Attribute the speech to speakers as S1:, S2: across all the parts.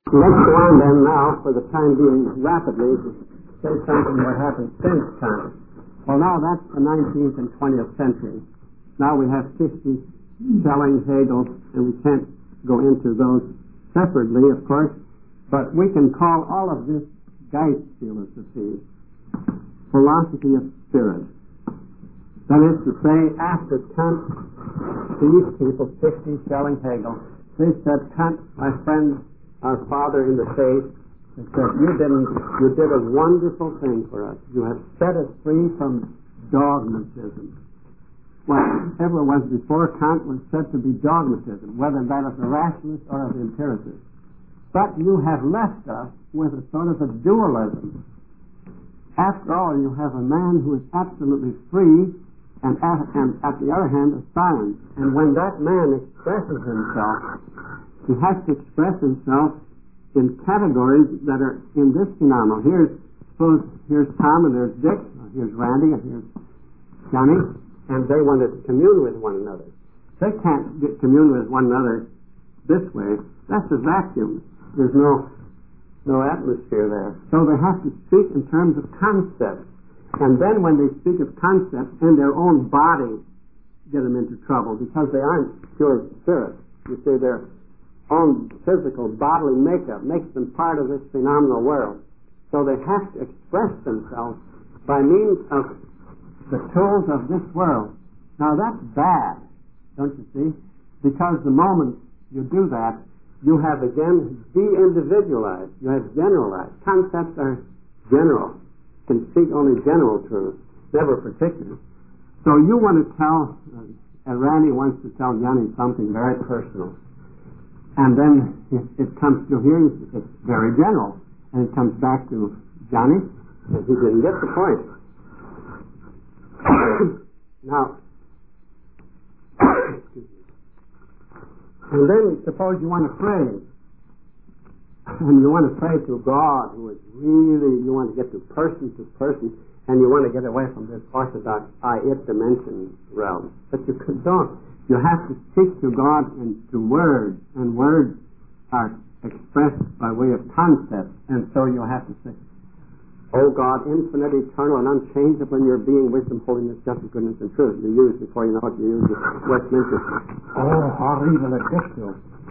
S1: Let's go on then now, for the time being, rapidly, to say something what happened since Kant. Well, now that's the 19th and 20th century. Now we have Fichte, Schelling, Hegel, and we can't go into those separately, of course, but we can call all of this Geistphilosophie, philosophy of spirit. That is to say, after Kant, these people, Fichte, Schelling, Hegel, they said, Kant, my friend, our father in the faith, they said, you did a wonderful thing for us. You have set us free from dogmatism. Whatever was before Kant was said to be dogmatism, whether that of the rationalist or of the empiricist. But you have left us with a sort of a dualism. After all, you have a man who is absolutely free, and at the other hand, a silence. And when that man expresses himself, he has to express himself in categories that are in this phenomenon. Here's Tom, and there's Dick, or here's Randy, and here's Johnny, and they want to commune with one another. They can't commune with one another this way. That's a vacuum. There's no atmosphere there. So they have to speak in terms of concepts. And then when they speak of concepts in their own body, get them into trouble, because they aren't pure spirit. You see, their own physical bodily makeup makes them part of this phenomenal world. So they have to express themselves by means of the tools of this world. Now that's bad, don't you see? Because the moment you do that, you have again de-individualized. You have generalized. Concepts are general. Can speak only general truths, never particular. So you want to tell, Randy wants to tell Johnny something very personal. And then it comes to here, it's very general. And it comes back to Johnny, and he didn't get the point. Now, and then suppose you want to pray. And you want to pray to God, who is really, you want to get to person, and you want to get away from this orthodox I-it dimension realm. But you don't. You have to speak to God in words, and words are expressed by way of concepts, and so you have to say, O God, infinite, eternal, and unchangeable in your being, wisdom, holiness, justice, goodness, and truth. You use before you know what you use Westminster. Oh, horrible addictive.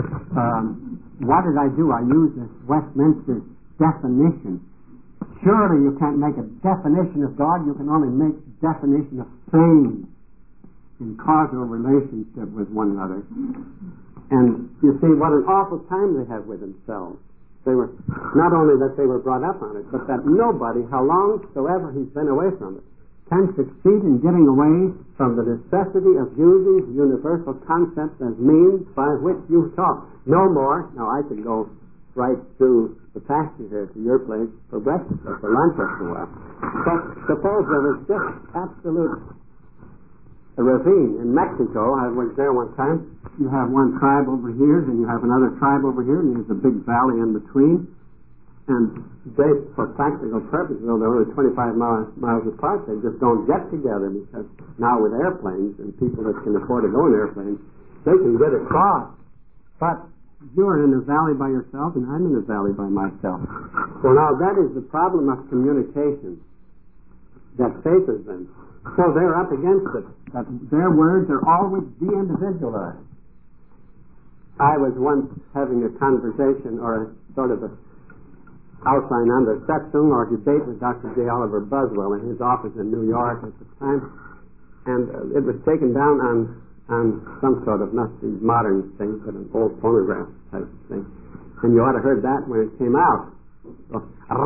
S1: What did I do? I used this Westminster definition. Surely you can't make a definition of God. You can only make a definition of things in causal relationship with one another. And you see what an awful time they have with themselves. They were, not only that they were brought up on it, but that nobody, how long soever he's been away from it, can succeed in getting away from the necessity of using universal concepts as means by which you talk. No more. Now I could go right through the pasture here to your place for breakfast or for lunch or for a while. But suppose there was just absolute ravine in Mexico. I was there one time. You have one tribe over here, and you have another tribe over here, and there's a big valley in between. And they, for practical purposes, though they're only 25 miles apart, they just don't get together, because now with airplanes and people that can afford to go in airplanes, they can get across. But you're in a valley by yourself, and I'm in a valley by myself. So now that is the problem of communication that faces them. So they're up against it. That their words are always de-individualized. I was once having a conversation, or a sort of a outline on the Satsung or debate with Dr. J. Oliver Buswell in his office in New York at the time, and it was taken down on some sort of, not these modern things, but an old phonograph type thing. And you ought to have heard that when it came out. So,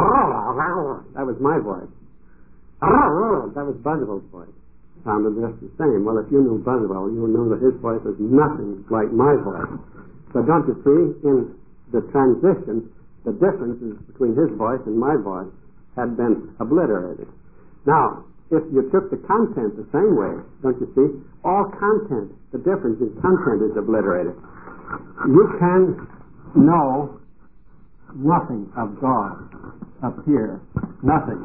S1: that was my voice. That was Buswell's voice. Sounded just the same. Well, if you knew Buswell, you would know that his voice was nothing like my voice. So don't you see, in the transition, the differences between his voice and my voice had been obliterated. Now, if you took the content the same way, don't you see, all content, the difference in content is obliterated. You can know nothing of God up here. Nothing.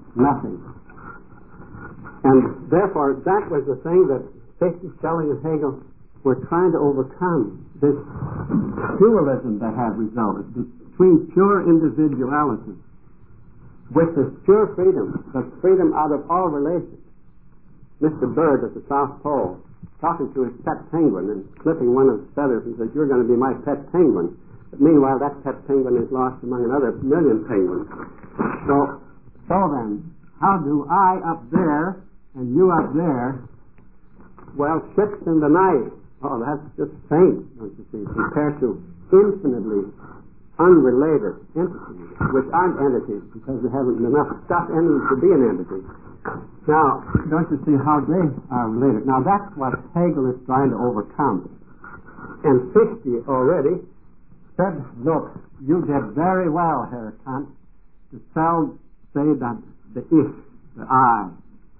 S1: And therefore, that was the thing that Fichte, Schelling, and Hegel were trying to overcome, this dualism that had resulted, the between pure individuality with this pure freedom, that's freedom out of all relations. Mr. Bird at the South Pole, talking to his pet penguin and clipping one of his feathers and says, "You're going to be my pet penguin." But meanwhile, that pet penguin is lost among another million penguins. So then, how do I up there and you up there? Well, ships in the night. Oh, that's just faint, don't you see, compared to infinitely unrelated entities, which aren't entities because there hasn't been enough stuff in them to be an entity. Now, don't you see how they are related? Now, that's what Hegel is trying to overcome. And Fichte already said, look, you did very well, Herr Kant, to say that the Ich, the I,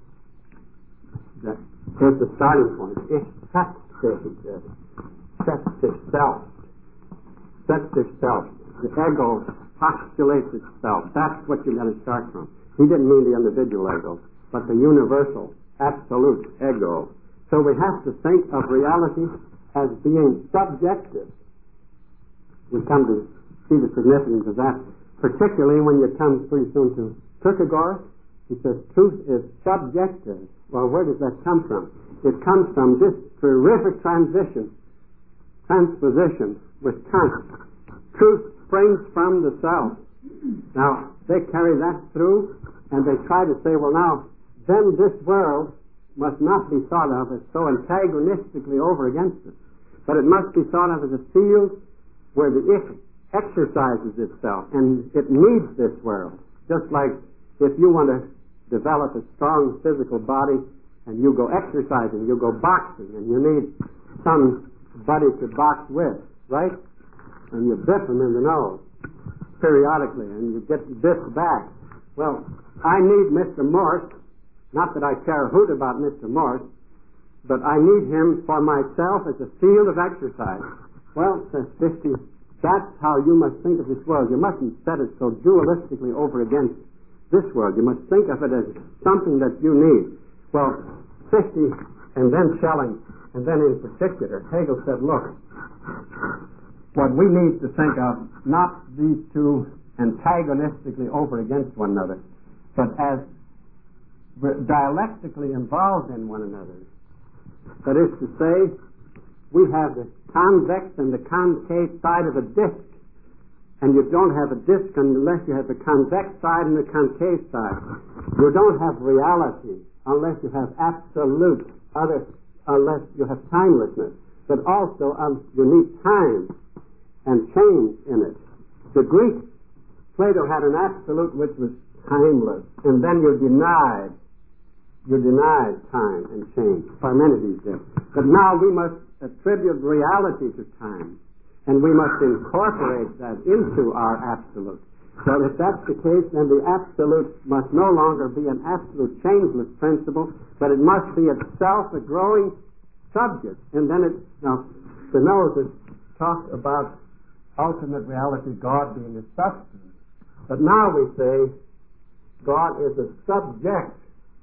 S1: that is the starting point. Ich sets itself. The ego postulates itself. That's what you're going to start from. He didn't mean the individual ego, but the universal, absolute ego. So we have to think of reality as being subjective. We come to see the significance of that, particularly when you come pretty soon to Kierkegaard. He says truth is subjective. Well, where does that come from? It comes from this terrific transposition with Kant. Truth springs from the self. Now, they carry that through, and they try to say, well, now, then this world must not be thought of as so antagonistically over against it, but it must be thought of as a field where the Ich exercises itself, and it needs this world. Just like if you want to develop a strong physical body, and you go exercising, you go boxing, and you need somebody to box with, right? And you biff them in the nose periodically, and you get biffed back. Well, I need Mr. Morse, not that I care a hoot about Mr. Morse, but I need him for myself as a field of exercise. Well, says Fichte, that's how you must think of this world. You mustn't set it so dualistically over against this world. You must think of it as something that you need. Well, Fichte, and then Schelling, and then in particular, Hegel said, look, what we need to think of, not these two antagonistically over against one another, but as dialectically involved in one another. That is to say, we have the convex and the concave side of a disk, and you don't have a disk unless you have the convex side and the concave side. You don't have reality unless you have absolute, unless you have timelessness, but also you need time and change in it. The Greeks, Plato had an absolute which was timeless, and then you denied time and change. Parmenides did. But now we must attribute reality to time, and we must incorporate that into our absolute. So if that's the case, then the absolute must no longer be an absolute changeless principle, but it must be itself a growing subject. And then now Spinoza talked about ultimate reality, God being a substance. But now we say God is a subject.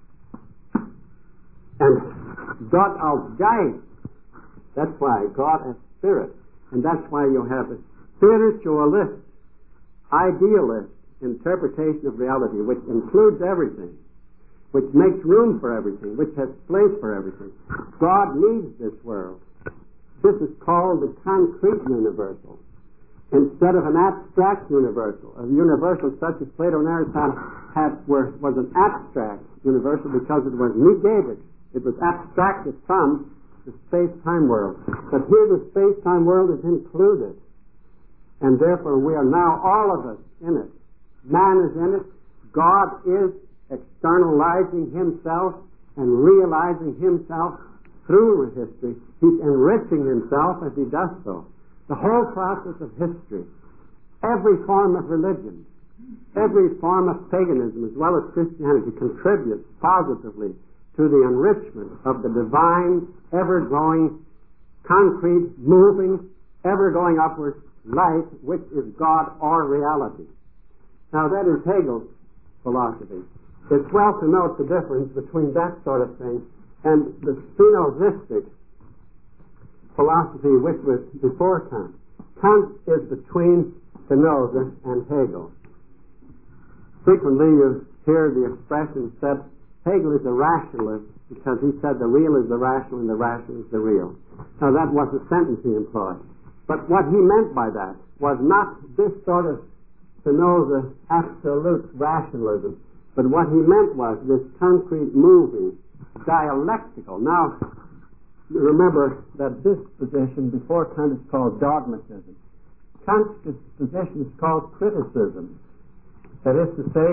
S1: And Gott als Geist. That's why God as spirit. And that's why you have a spiritualist, idealist interpretation of reality, which includes everything, which makes room for everything, which has place for everything. God needs this world. This is called the concrete universal, instead of an abstract universal. A universal such as Plato and Aristotle was an abstract universal because it was negated. It was abstracted from the space-time world. But here the space-time world is included. And therefore we are now, all of us, in it. Man is in it. God is externalizing himself and realizing himself through history. He's enriching himself as he does so. The whole process of history, every form of religion, every form of paganism as well as Christianity contributes positively to the enrichment of the divine, ever-growing, concrete, moving, ever-going upward light, which is God or reality. Now that is Hegel's philosophy. It's well to note the difference between that sort of thing and the Spinozistic philosophy which was before Kant. Kant is between Spinoza and Hegel. Frequently you hear the expression said, Hegel is a rationalist because he said the real is the rational and the rational is the real. Now that was the sentence he employed. But what he meant by that was not this sort of Spinoza absolute rationalism, but what he meant was this concrete moving, dialectical. Now, remember that this position before Kant is called dogmatism. Kant's position is called criticism. That is to say,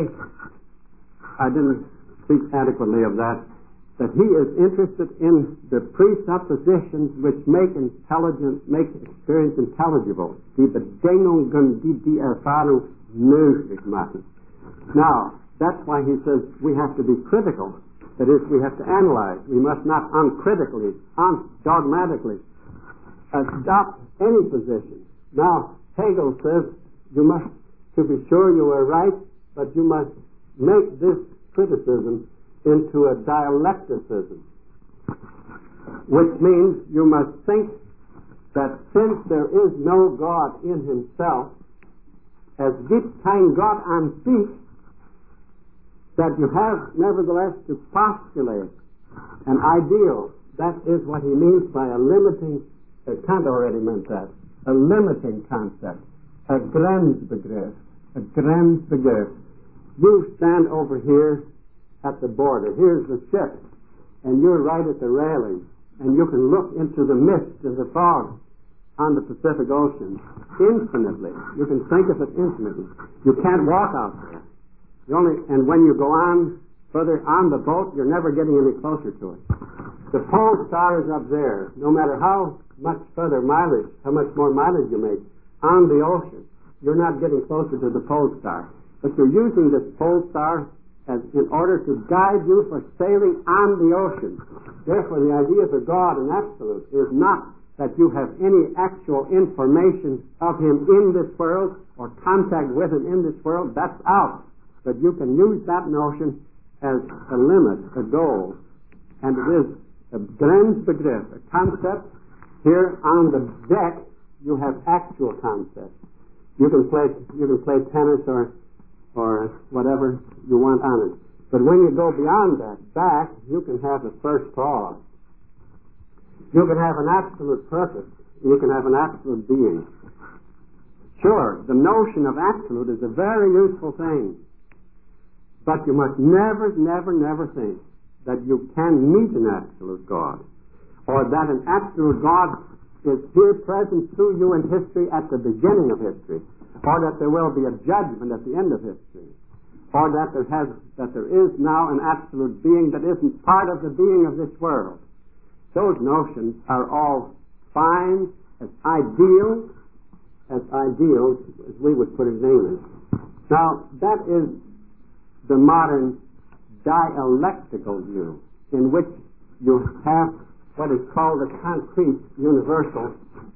S1: I didn't speak adequately of that he is interested in the presuppositions which make experience intelligible. Die Bedingungen, die Erfahrung möglich machen. Now, that's why he says we have to be critical. That is, we have to analyze. We must not uncritically, dogmatically adopt any position. Now, Hegel says you must, to be sure you are right, but you must make this criticism into a dialecticism, which means you must think that since there is no God in himself, as gibt kein Gott an sich, that you have nevertheless to postulate an ideal. That is what he means by a limiting, Kant already meant that, a limiting concept, a Grenzbegriff, a Grenzbegriff. You stand over here at the border. Here's the ship, and you're right at the railing, and you can look into the mist and the fog on the Pacific Ocean infinitely. You can think of it infinitely. You can't walk out there. And when you go on further on the boat, you're never getting any closer to it. The pole star is up there. No matter how much further mileage, how much more mileage you make on the ocean, you're not getting closer to the pole star. But you're using this pole star as in order to guide you for sailing on the ocean. Therefore, the idea for God in absolute is not that you have any actual information of him in this world or contact with him in this world. That's out. But you can use that notion as a limit, a goal. And it is a Grenzbegriff, a concept. Here on the deck, you have actual concepts. You can play tennis or whatever you want on it. But when you go beyond that, back, you can have a first cause. You can have an absolute purpose. You can have an absolute being. Sure, the notion of absolute is a very useful thing. But you must never, never, never think that you can meet an absolute God, or that an absolute God is here present to you in history at the beginning of history, or that there will be a judgment at the end of history, or that there is now an absolute being that isn't part of the being of this world. Those notions are all fine as ideals, as we would put his name in. Now, that is the modern dialectical view, in which you have what is called a concrete universal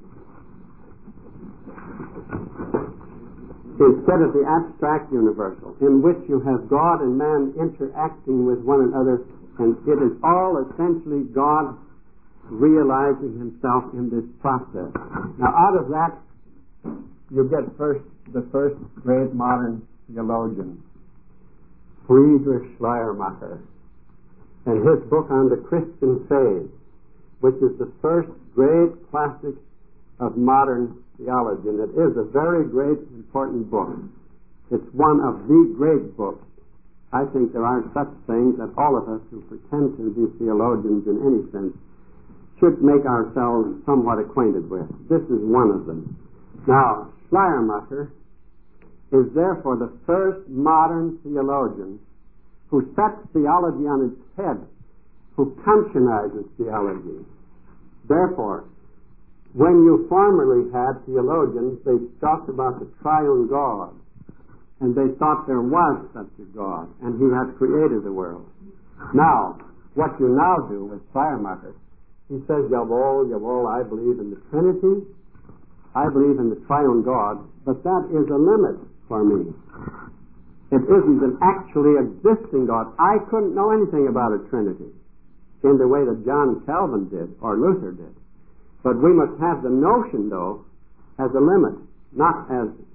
S1: instead of the abstract universal, in which you have God and man interacting with one another, and it is all essentially God realizing himself in this process. Now, out of that, you get the first great modern theologian, Friedrich Schleiermacher, and his book on the Christian faith, which is the first great classic of modern theology, and it is a very great, important book. It's one of the great books. I think there are such things that all of us who pretend to be theologians in any sense should make ourselves somewhat acquainted with. This is one of them. Now, Schleiermacher is therefore the first modern theologian who sets theology on its head, who Kantianizes theology. Therefore, when you formerly had theologians, they talked about the triune God, and they thought there was such a God, and he had created the world. Now, what you now do with Schleiermacher, he says, Jawohl, I believe in the Trinity, I believe in the triune God, but that is a limit for me. It isn't an actually existing God. I couldn't know anything about a Trinity in the way that John Calvin did or Luther did. But we must have the notion, though, as a limit, not as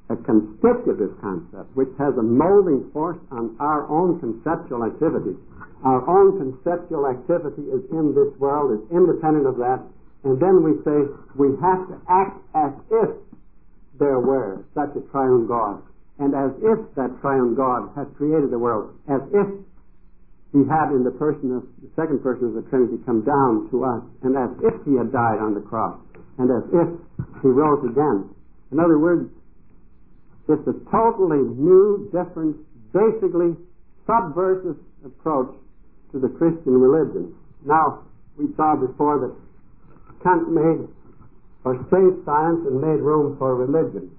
S1: a constitutive concept which has a molding force on our own conceptual activity. Our own conceptual activity is in this world, is independent of that, and then we say we have to act as if there were such a triune God, and as if that triune God had created the world, as if he had in the second person of the Trinity come down to us, and as if he had died on the cross, and as if he rose again. In other words, it's a totally new, different, basically subversive approach to the Christian religion. Now, we saw before that Kant made or saved science and made room for religion.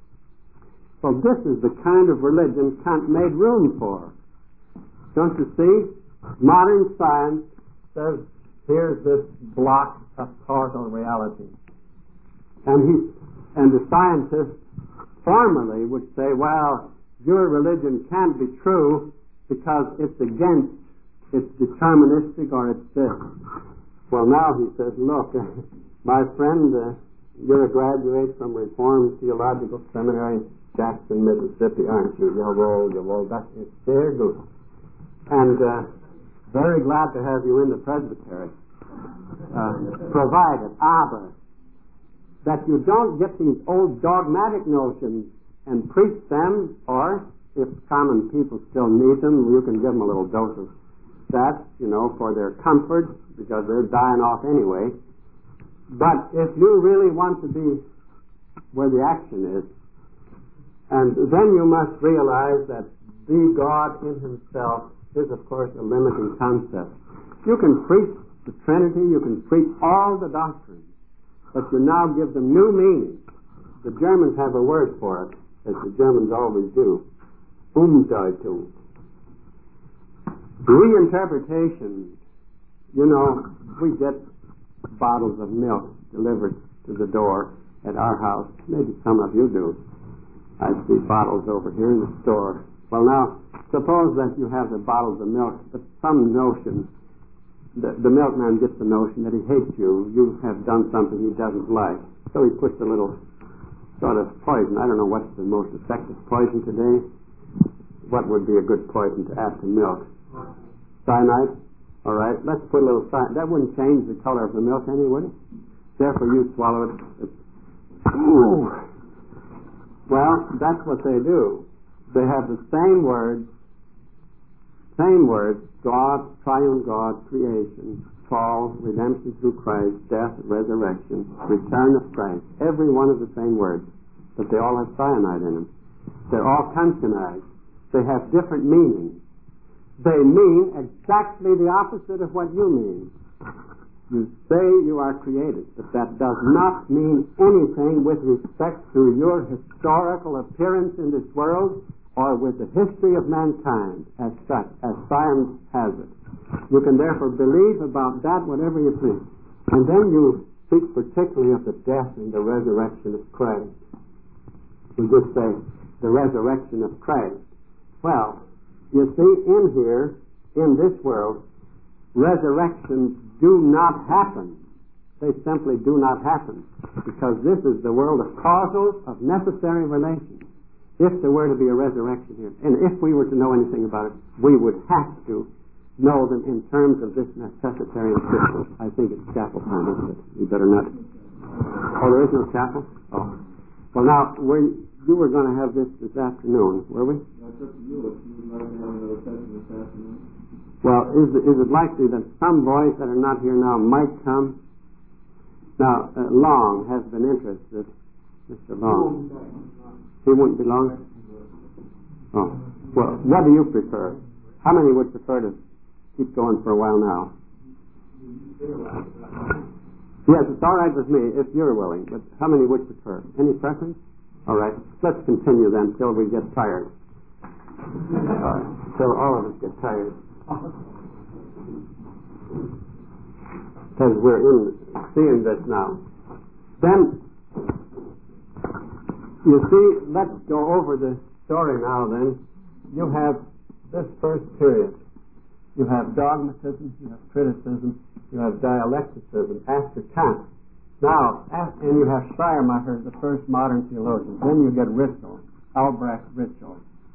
S1: So this is the kind of religion Kant made room for. Don't you see? Modern science says, here's this block of causal reality. And the scientists formally would say, well, your religion can't be true because it's deterministic or it's this. Well, now he says, look, my friend, you're a graduate from Reformed Theological Seminary, Jackson, Mississippi, aren't you? You're that is very good. And very glad to have you in the presbytery. Provided, aber, that you don't get these old dogmatic notions and preach them, or if common people still need them, you can give them a little dose of that, for their comfort, because they're dying off anyway. But if you really want to be where the action is, and then you must realize that the God in himself is, of course, a limiting concept. You can preach the Trinity, you can preach all the doctrines, but you now give them new meaning. The Germans have a word for it, as the Germans always do, Umdeutung. Reinterpretation. We get bottles of milk delivered to the door at our house. Maybe some of you do. I see bottles over here in the store. Well, now, suppose that you have the bottles of milk, but some notion, the milkman gets the notion that he hates you. You have done something he doesn't like. So he puts a little sort of poison. I don't know what's the most effective poison today. What would be a good poison to add to milk? Cyanide? All right, let's put a little cyanide. That wouldn't change the color of the milk any, would it? Therefore, you swallow it. Ooh. Well, that's what they do. They have the same words, God, triune God, creation, fall, redemption through Christ, death, resurrection, return of Christ. Every one of the same words, but they all have cyanide in them. They're all consonantize. They have different meanings. They mean exactly the opposite of what you mean. You say you are created, but that does not mean anything with respect to your historical appearance in this world or with the history of mankind as such, as science has it. You can therefore believe about that whatever you please. And then you speak particularly of the death and the resurrection of Christ. You just say, the resurrection of Christ. Well, you see, in here, in this world, resurrections do not happen. They simply do not happen. Because this is the world of causal, of necessary relations. If there were to be a resurrection here, and if we were to know anything about it, we would have to know them in terms of this necessitarian system. I think it's chapel time, isn't it? You better not. Oh, there is no chapel? Oh. Well, now, you were going to have this afternoon, were we?
S2: That's up to you. If you would like to have another session this afternoon.
S1: Well, is it likely that some boys that are not here now might come? Now, Long has been interested. Mr. Long. He wouldn't be long? Oh. Well, what do you prefer? How many would prefer to keep going for a while now? Yes, it's all right with me if you're willing, but how many would prefer? Any preference? All right. Let's continue then till we get tired. Till all of us get tired. Because we're seeing this now. Then, you see, let's go over the story now then. You have this first period. You have dogmatism, you have criticism, you have dialecticism after Kant. Now, and you have Schleiermacher, the first modern theologian. Then you get Ritschl, Albrecht Ritschl.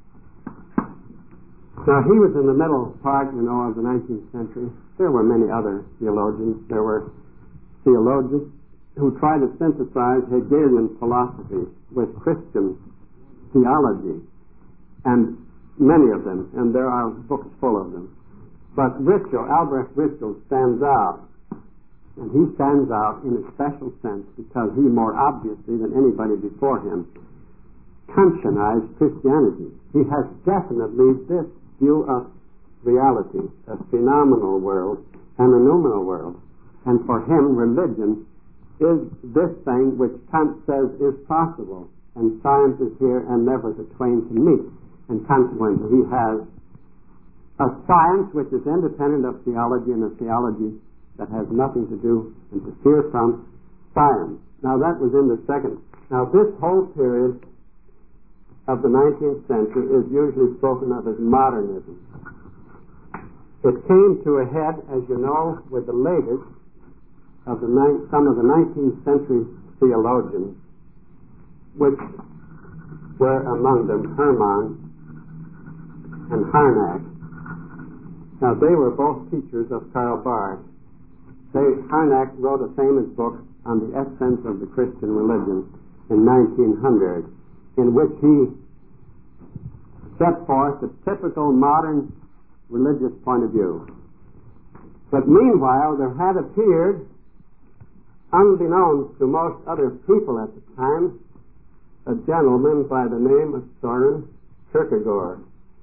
S1: Now, he was in the middle part, of the 19th century. There were many other theologians. There were theologians who tried to synthesize Hegelian philosophy with Christian theology, and many of them, and there are books full of them. But Ritschl, Albrecht Ritschl, stands out, and he stands out in a special sense because he more obviously than anybody before him Kantianized Christianity. He has definitely this view of reality, a phenomenal world and a noumenal world. And for him, religion is this thing which Kant says is possible, and science is here and never the twain to meet. And consequently, he has a science which is independent of theology and a theology that has nothing to do and to fear from science. Now, that was in the second. Now, this whole period of the 19th century is usually spoken of as modernism. It came to a head, as you know, with the latest of some of the 19th century theologians, which were among them Hermann and Harnack. Now, they were both teachers of Karl Barth. Harnack wrote a famous book on the essence of the Christian religion in 1900, in which he set forth the typical modern religious point of view. But meanwhile, there had appeared, unbeknownst to most other people at the time, a gentleman by the name of Søren Kierkegaard.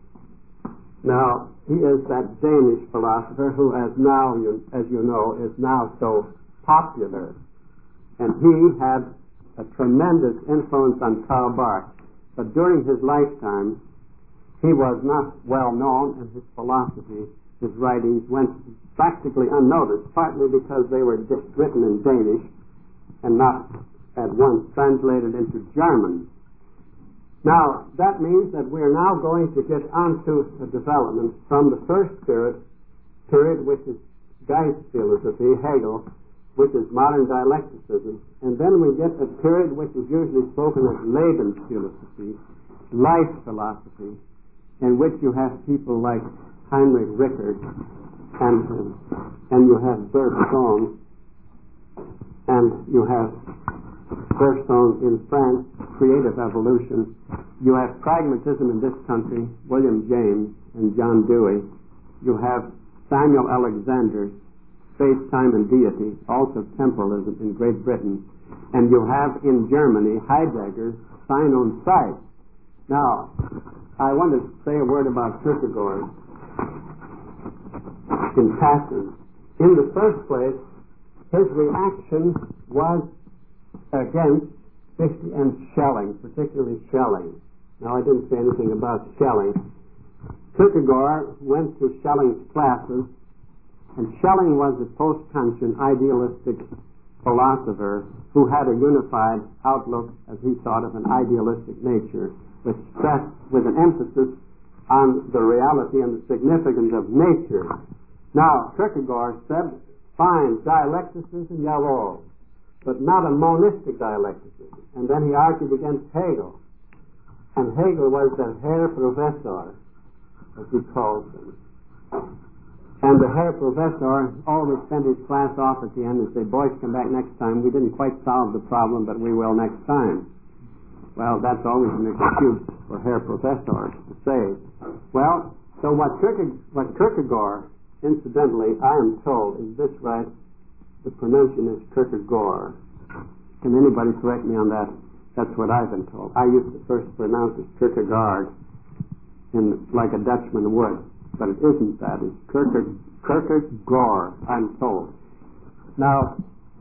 S1: Now, he is that Danish philosopher who, as you know, is now so popular. And he had a tremendous influence on Karl Barth. But during his lifetime, he was not well known, and his philosophy, his writings went practically unnoticed, partly because they were written in Danish and not at once translated into German. Now, that means that we are now going to get onto a development from the first period which is Geist philosophy, Hegel, which is modern dialecticism, and then we get a period which is usually spoken as Lebensphilosophy, life philosophy, in which you have people like Heinrich Rickert, and you have Bergson, and you have Bergson in France, creative evolution. You have pragmatism in this country, William James and John Dewey. You have Samuel Alexander, Space, Time, and Deity, also temporalism in Great Britain. And you have in Germany Heidegger's Sein und Zeit. Now, I want to say a word about Kierkegaard in passing. In the first place, his reaction was against Fichte and Schelling, particularly Schelling. Now, I didn't say anything about Schelling. Kierkegaard went to Schelling's classes, and Schelling was a post-Kantian idealistic philosopher who had a unified outlook, as he thought, of an idealistic nature, with stress, with an emphasis on the reality and the significance of nature. Now, Kierkegaard said, fine, dialecticism, jawohl, but not a monistic dialecticism. And then he argued against Hegel. And Hegel was the Herr Professor, as he calls him. And the Herr Professor always sent his class off at the end and say, boys, come back next time. We didn't quite solve the problem, but we will next time. Well, that's always an excuse for Herr Professor to say. Well, so what Kierkegaard, incidentally, I am told, is this right? The pronunciation is Kierkegaard. Can anybody correct me on that? That's what I've been told. I used to first pronounce it Kierkegaard, like a Dutchman would, but it isn't that. It's Kierkegaard, I'm told. Now,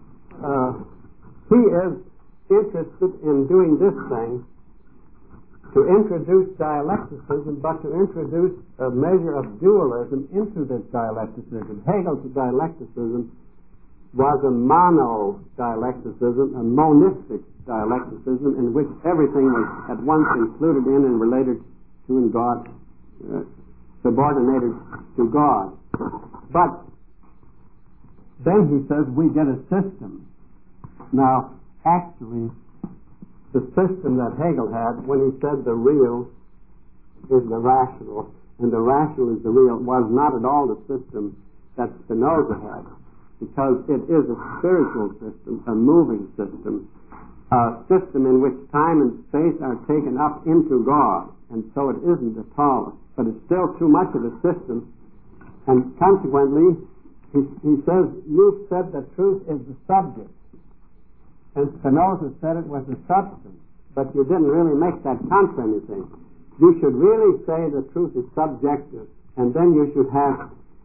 S1: he is interested in doing this thing to introduce dialecticism, but to introduce a measure of dualism into this dialecticism. Hegel's dialecticism was a mono-dialecticism, a monistic dialecticism, in which everything was at once included in and related to in God, subordinated to God. But then he says we get a system Now, actually, the system that Hegel had when he said the real is the rational and the rational is the real was not at all the system that Spinoza had, because it is a spiritual system, a moving system, a system in which time and space are taken up into God, and so it isn't at all, but it's still too much of a system, and consequently, he says, you've said that truth is the subject, and Spinoza said it was the substance, but you didn't really make that count for anything. You should really say the truth is subjective, and then you should have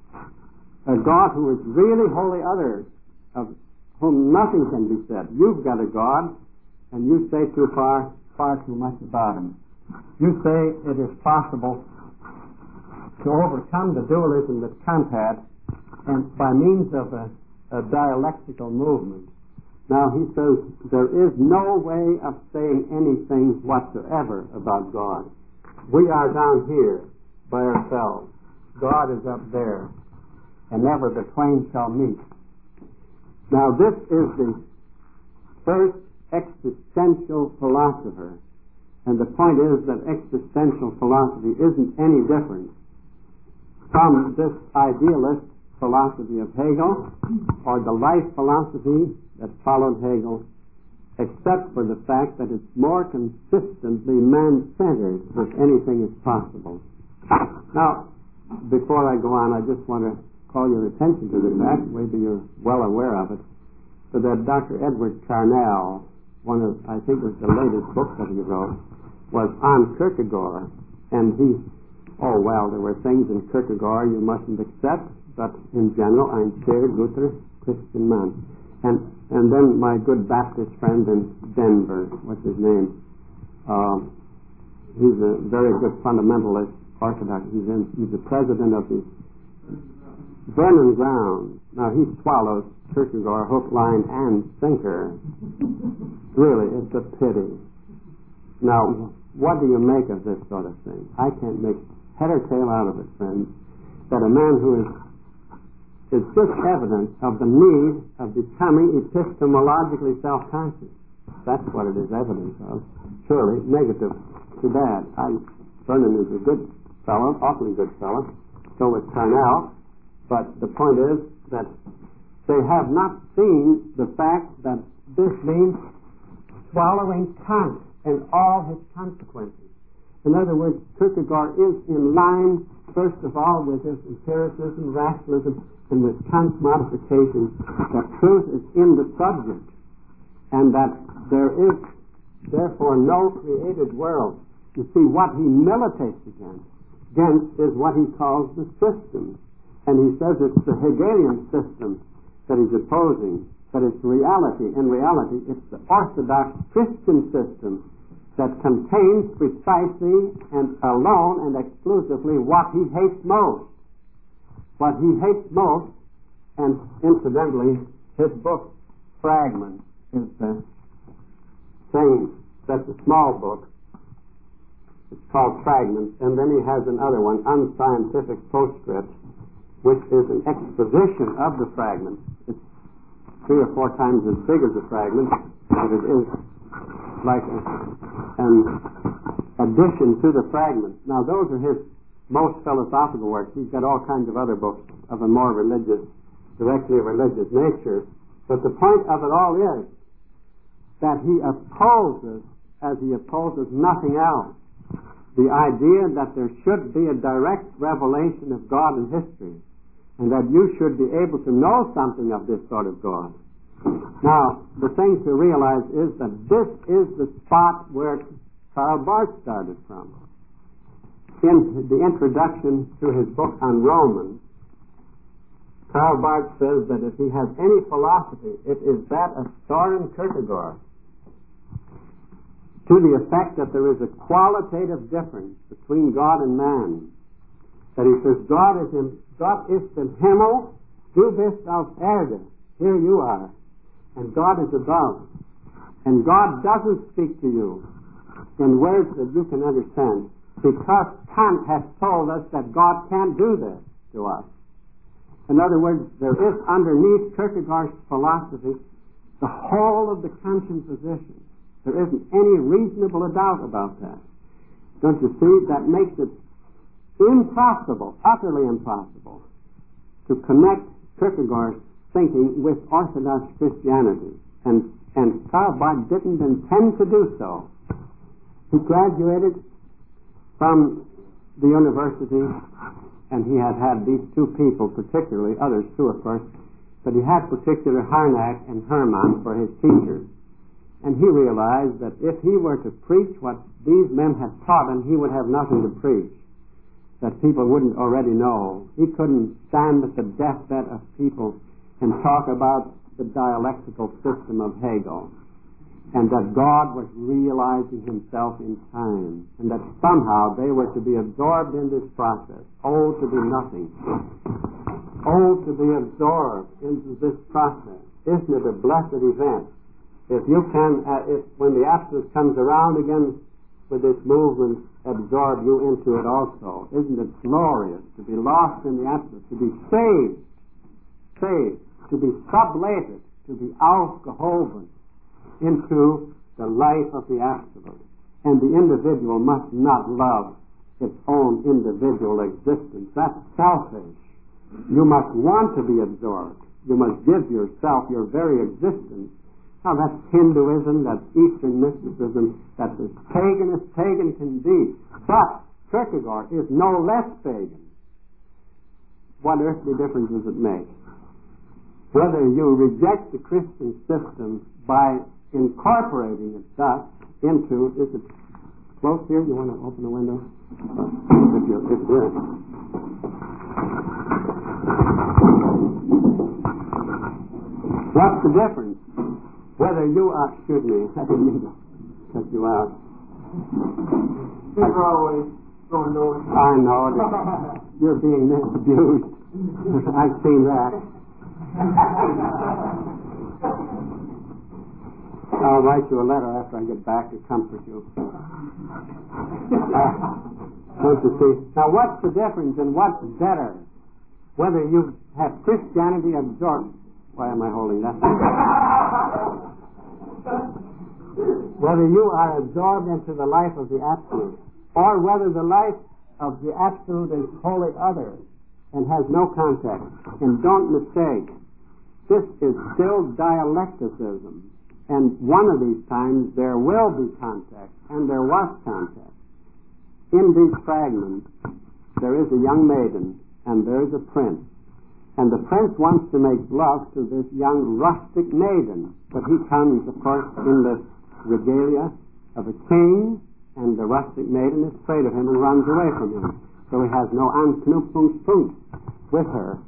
S1: a God who is really wholly other, of whom nothing can be said. You've got a God, and you say far too much about him. You say it is possible to overcome the dualism that Kant had, and by means of a dialectical movement. Now he says there is no way of saying anything whatsoever about God. We are down here by ourselves. God is up there, and never the twain shall meet. Now this is the first existential philosopher, and the point is that existential philosophy isn't any different from this idealist philosophy of Hegel or the life philosophy that followed Hegel, except for the fact that it's more consistently man-centered if anything is possible. Now, before I go on, I just want to call your attention to the fact, maybe you're well aware of it, so that Dr. Edward Charnell, one of, I think it was the latest book that he wrote, was on Kierkegaard, and there were things in Kierkegaard you mustn't accept, but in general, ein sehr guter Christian Mann. And then my good Baptist friend in Denver, what's his name? He's a very good fundamentalist, Orthodox. He's the president of the Vernon Ground. Now he swallows Kierkegaard hook, line, and sinker. Really, it's a pity. Now, what do you make of this sort of thing? I can't make head or tail out of it, friends, that a man who is just evidence of the need of becoming epistemologically self-conscious. That's what it is evidence of. Surely, negative to bad. Vernon is a good fellow, awfully good fellow. So is Charnell. But the point is that they have not seen the fact that this means swallowing Kant and all his consequences. In other words, Kierkegaard is in line, first of all, with his empiricism, rationalism, and with Kant's modification that truth is in the subject, and that there is therefore no created world. You see, what he militates against is what he calls the system. And he says it's the Hegelian system that he's opposing, but it's reality. In reality, it's the Orthodox Christian system that contains precisely and alone and exclusively what he hates most. What he hates most, and incidentally, his book, Fragments, is the same. That's a small book. It's called Fragments. And then he has another one, Unscientific Postscripts, which is an exposition of the fragments. It's 3 or 4 times as big as the fragments, but it is like an addition to the fragments. Now, those are his most philosophical works. He's got all kinds of other books of a more religious, directly religious nature. But the point of it all is that he opposes, as he opposes nothing else, the idea that there should be a direct revelation of God in history, and that you should be able to know something of this sort of God. Now, the thing to realize is that this is the spot where Karl Barth started from. In the introduction to his book on Romans, Karl Barth says that if he has any philosophy, it is that of Soren Kierkegaard, to the effect that there is a qualitative difference between God and man. That he says, God ist im Himmel, du bist auf Erde. Here you are. And God is above. And God doesn't speak to you in words that you can understand, because Kant has told us that God can't do this to us. In other words, there is underneath Kierkegaard's philosophy the whole of the Kantian position. There isn't any reasonable doubt about that. Don't you see? That makes it impossible, utterly impossible, to connect Kierkegaard's thinking with Orthodox Christianity. And Karl Barth didn't intend to do so. He graduated from the university, and he had these two people, particularly, others too, of course, but he had particular Harnack and Hermann for his teachers. And he realized that if he were to preach what these men had taught him, he would have nothing to preach that people wouldn't already know. He couldn't stand at the deathbed of people and talk about the dialectical system of Hegel, and that God was realizing himself in time, and that somehow they were to be absorbed in this process. Oh, to be nothing. Oh, to be absorbed into this process. Isn't it a blessed event? If you can, when the Absolute comes around again with this movement, absorb you into it also. Isn't it glorious to be lost in the Absolute, to be saved, to be sublated, to be aufgehoben into the life of the Absolute. And the individual must not love its own individual existence. That's selfish. You must want to be absorbed. You must give yourself, your very existence. Now that's Hinduism, that's Eastern mysticism, that's as pagan can be. But Kierkegaard is no less pagan. What earthly difference does it make? Whether you reject the Christian system by incorporating it thus into, is it close here? You want to open the window? If it is. What's the difference? Whether you are, excuse me, I didn't mean to cut you out.
S2: People are always going to
S1: I know that you're being abused. I've seen that. I'll write you a letter after I get back to comfort you. Don't you see? Now, what's the difference and what's better? Whether you have Christianity absorbed. Why am I holding that? Whether you are absorbed into the life of the Absolute, or whether the life of the Absolute is wholly other and has no contact. And don't mistake, this is still dialecticism. And one of these times there will be contact, and there was contact. In these fragments, there is a young maiden, and there is a prince. And the prince wants to make love to this young rustic maiden, but he comes, of course, in the regalia of a king, and the rustic maiden is afraid of him and runs away from him. So he has no Anknüpfungspunkt with her.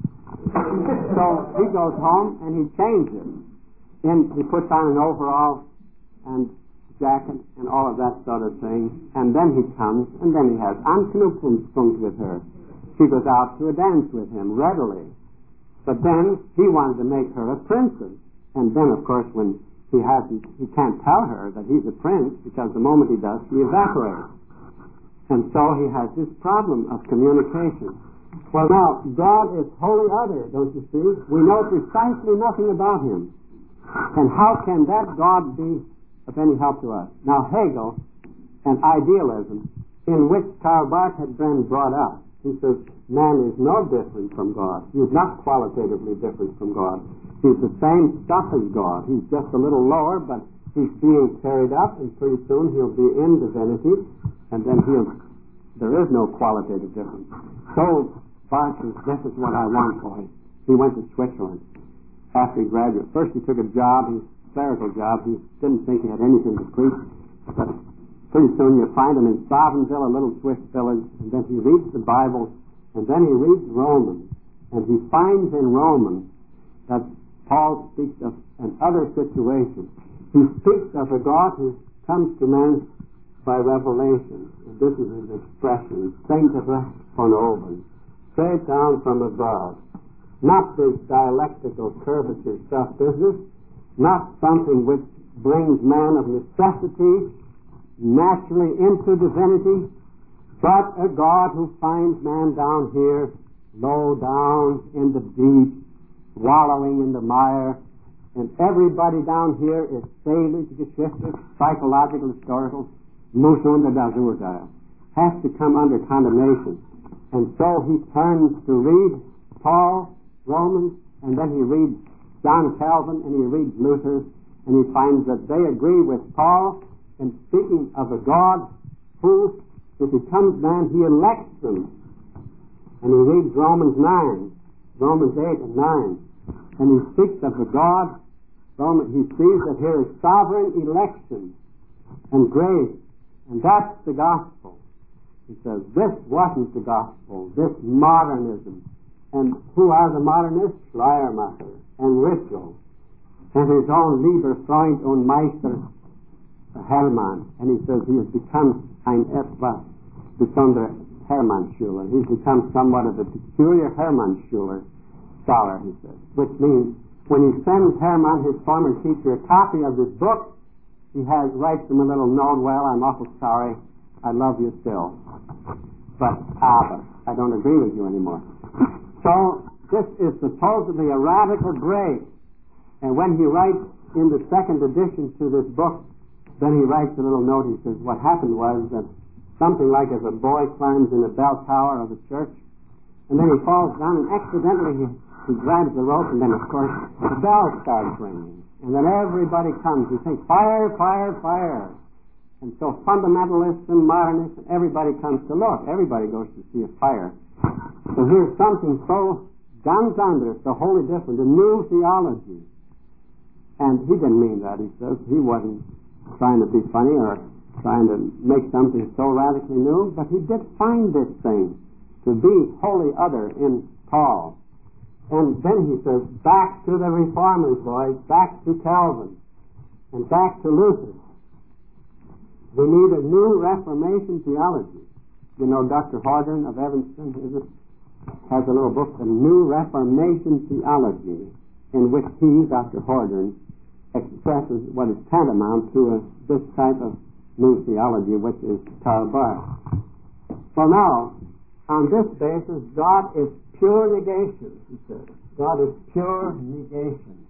S1: So he goes home and he changes. And he puts on an overall and jacket and all of that sort of thing. And then he comes, and then he has Anknüpfungspunkt with her. She goes out to a dance with him readily. But then he wanted to make her a princess. And then, of course, when he can't tell her that he's a prince, because the moment he does, he evaporates. And so he has this problem of communication. Well, now, God is wholly other, don't you see? We know precisely nothing about him. And how can that God be of any help to us? Now, Hegel and idealism, in which Karl Barth had been brought up, he says, man is no different from God. He's not qualitatively different from God. He's the same stuff as God. He's just a little lower, but he's being carried up, and pretty soon he'll be in divinity, and then there is no qualitative difference. So Barth says, this is what I want for him. He went to Switzerland after he graduated. First he took a job, a clerical job. He didn't think he had anything to preach, but pretty soon you find him in Stauffenville, a little Swiss village, and then he reads the Bible, and then he reads Romans, and he finds in Romans that Paul speaks of another situation. He speaks of a God who comes to man by revelation. And this is his expression, senkrecht von oben, straight down from above. Not this dialectical curvature stuff business, not something which brings man of necessity naturally into divinity, but a God who finds man down here, low down in the deep, wallowing in the mire, And everybody down here is Salisch, Geschichte, psychological, historical, muss unter das Urteil, has to come under condemnation. And so he turns to read Paul, Romans, and then he reads John Calvin, and he reads Luther, and he finds that they agree with Paul in speaking of a God who, if he comes man, he elects them. And he reads Romans 9, Romans 8 and 9, and he speaks of the God, he sees that here is sovereign election and grace, and that's the gospel. He says, this wasn't the gospel, this modernism. And who are the modernists? Schleiermacher and Ritschl and his own Lieber Freund und Meister Hermann. And he says he has become ein etwas besonderer Hermannschuler. He's become somewhat of a peculiar Hermannschuler scholar, he says, which means when he sends Hermann, his former teacher, a copy of this book, he writes him a little note, well, I'm awful sorry, I love you still, but I don't agree with you anymore. So this is supposedly a radical break. And when he writes in the second edition to this book, then he writes a little note. He says, what happened was that something like as a boy climbs in the bell tower of a church, and then he falls down, and accidentally he grabs the rope, and then, of course, the bell starts ringing. And then everybody comes. You think, fire, fire, fire. And so fundamentalists and modernists, and everybody comes to look. Everybody goes to see a fire. So here's something so ganz anderes, so wholly different, a new theology. And he didn't mean that, he says. He wasn't trying to be funny or trying to make something so radically new, but he did find this thing to be wholly other in Paul. And then he says, back to the Reformers, boys, back to Calvin, and back to Luther. We need a new Reformation theology. You know, Dr. Hordern of Evanston has a little book, A New Reformation Theology, in which he, Dr. Hordern, expresses what is tantamount to this type of new theology, which is Karl Barth. Well, now, on this basis, God is pure negation, he says. God is pure negation.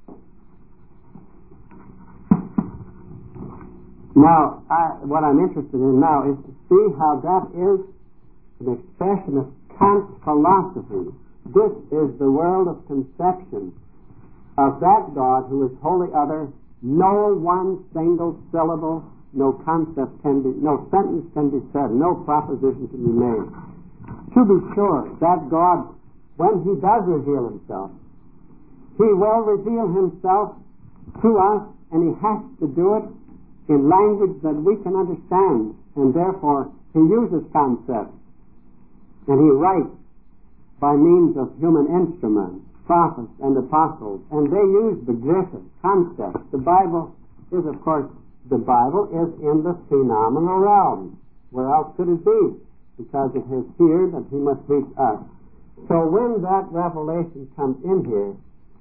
S1: Now, what I'm interested in now is to see how that is an expression of Kant's philosophy. This is the world of conception of that God who is wholly other. No one single syllable, no concept can be, no sentence can be said, no proposition can be made. To be sure, that God, when he does reveal himself, he will reveal himself to us, and he has to do it in language that we can understand, and therefore he uses concepts, and he writes by means of human instruments, prophets and apostles, and they use begriffen, concepts. The Bible is, of course, the Bible is in the phenomenal realm. Where else could it be? Because it has here that he must reach us. So when that revelation comes in here,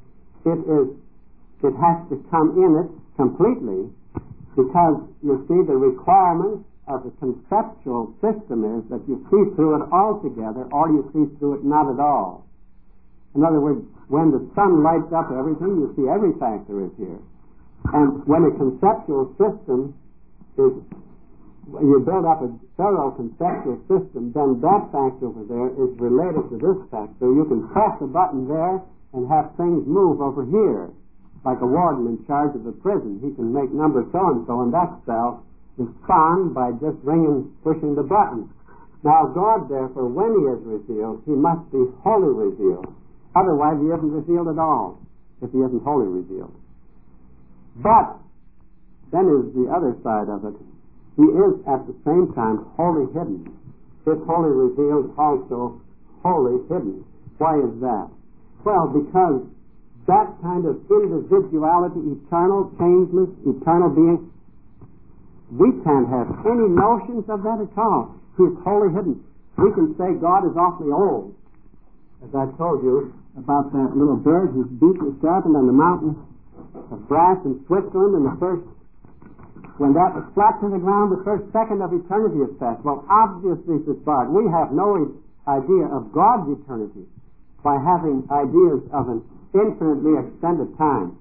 S1: it has to come in it completely, because you see the requirement of the conceptual system is that you see through it altogether, or you see through it not at all. In other words, when the sun lights up everything, you see every factor is here. And when a conceptual system is, you build up a thorough conceptual system, then that fact over there is related to this fact. So you can press a button there and have things move over here. Like a warden in charge of a prison, he can make number so-and-so in that cell respond by just pushing the button. Now God, therefore, when he is revealed, he must be wholly revealed. Otherwise, he isn't revealed at all, if he isn't wholly revealed. But then is the other side of it. He is, at the same time, wholly hidden. If wholly revealed, also wholly hidden. Why is that? Well, because that kind of individuality, eternal, changeless, eternal being, we can't have any notions of that at all. He is wholly hidden. We can say God is awfully old. As I told you about that little bird who's beaten sharpened on the mountain of brass in Switzerland, and when that was flat to the ground, the first second of eternity is passed. Well, obviously, says Barth, we have no idea of God's eternity by having ideas of an infinitely extended time.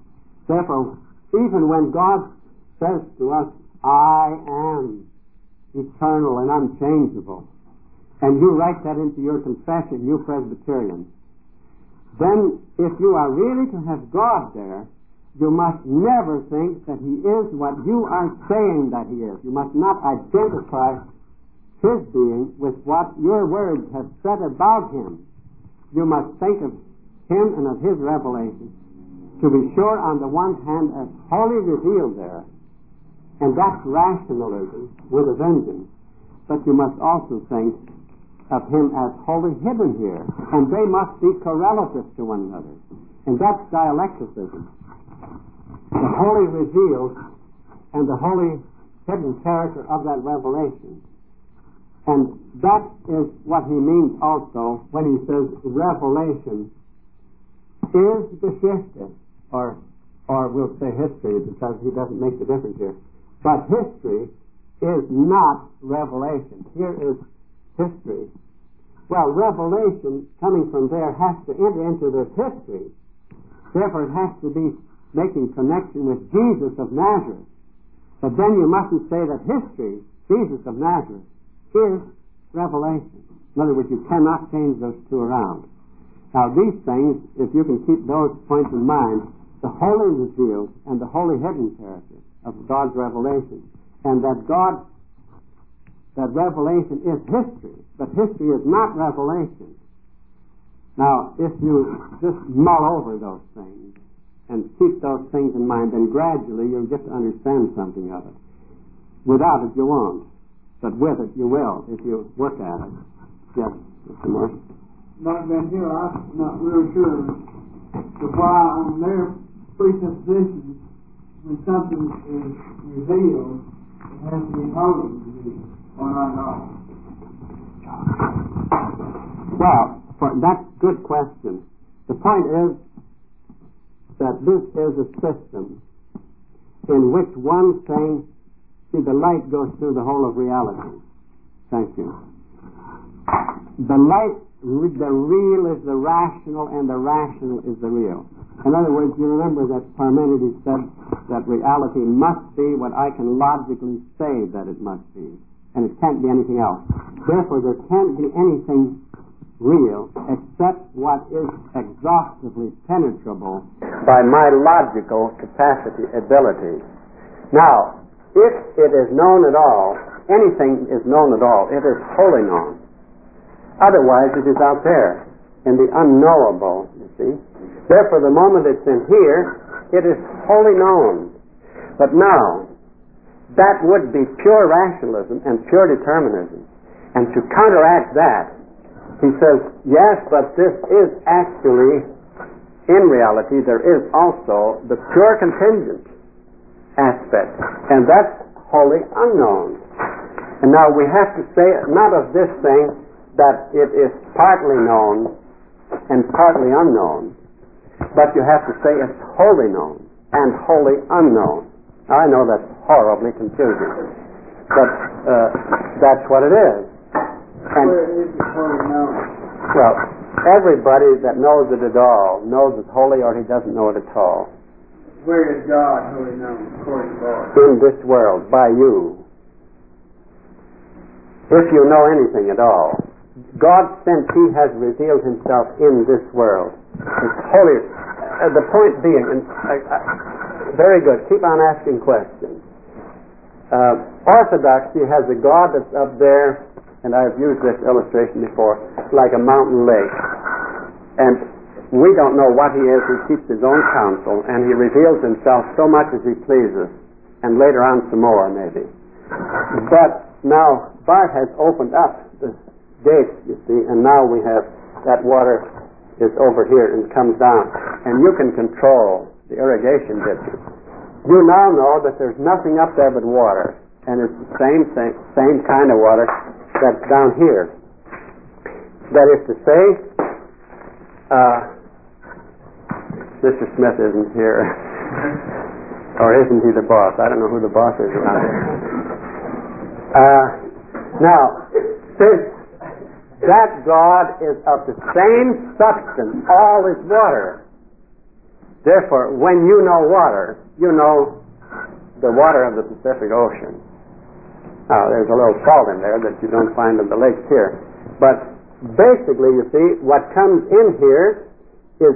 S1: Therefore, even when God says to us, I am eternal and unchangeable, and you write that into your confession, you Presbyterians, then if you are really to have God there, you must never think that He is what you are saying that He is. You must not identify His being with what your words have said about Him. You must think of Him and of His revelation, to be sure, on the one hand, as wholly revealed there, and that's rationalism with a vengeance, but you must also think of Him as wholly hidden here, and they must be correlative to one another, and that's dialecticism. The wholly revealed and the wholly hidden character of that revelation. And that is what he means also when he says revelation is Geschichte, or we'll say history, because he doesn't make the difference here. But history is not revelation. Here is history. Well, revelation coming from there has to enter into this history. Therefore, it has to be making connection with Jesus of Nazareth. But then you mustn't say that history, Jesus of Nazareth, is revelation. In other words, you cannot change those two around. Now, these things, if you can keep those points in mind, the wholly revealed and the wholly hidden character of God's revelation, and that revelation is history, but history is not revelation. Now, if you just mull over those things and keep those things in mind, then gradually you'll get to understand something of it. Without it, you won't. But with it, you will, if you work at it. Yes, Mr. Morse?
S2: But then here, I'm not real sure the why on their presupposition, when something is revealed, it has to be wholly revealed, or not at all.
S1: Well, that's a good question. The point is that this is a system in which one thing, see, the light goes through the whole of reality. Thank you. The light, the real is the rational, and the rational is the real. In other words, you remember that Parmenides said that reality must be what I can logically say that it must be, and it can't be anything else. Therefore, there can't be anything real except what is exhaustively penetrable by my logical capacity, ability. Now, if it is known at all, anything is known at all, it is wholly known. Otherwise, it is out there in the unknowable, you see. Therefore, the moment it's in here, it is wholly known. But now, that would be pure rationalism and pure determinism. And to counteract that, he says, yes, but this is actually, in reality, there is also the pure contingent aspect, and that's wholly unknown. And now we have to say, not of this thing, that it is partly known and partly unknown, but you have to say it's wholly known and wholly unknown. Now, I know that's horribly confusing, but that's what it is. And,
S2: where is it wholly known?
S1: well, everybody that knows it at all knows it's holy, or he doesn't know it at all.
S2: Where is God wholly known, according to God?
S1: In this world, by you. If you know anything at all. God, since He has revealed Himself in this world, is holy. The point being, very good, keep on asking questions. Orthodoxy has a God that's up there, and I've used this illustration before, like a mountain lake. And we don't know what He is. He keeps His own counsel, and He reveals Himself so much as He pleases, and later on some more, maybe. But now, Bart has opened up the gates, you see, and now we have that water is over here and comes down. And you can control the irrigation ditches. You now know that there's nothing up there but water, and it's the same kind of water that's down here. That is to say, Mr. Smith isn't here. Or isn't he the boss? I don't know who the boss is around here. Now, since that God is of the same substance, all is water, Therefore, when you know water, you know the water of the Pacific Ocean. Now, there's a little salt in there that you don't find in the lakes here. But basically, you see, what comes in here is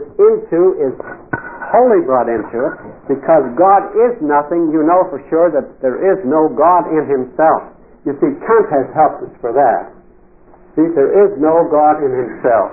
S1: wholly brought into it, because God is nothing. You know for sure that there is no God in himself. You see, Kant has helped us for that. See, there is no God in himself.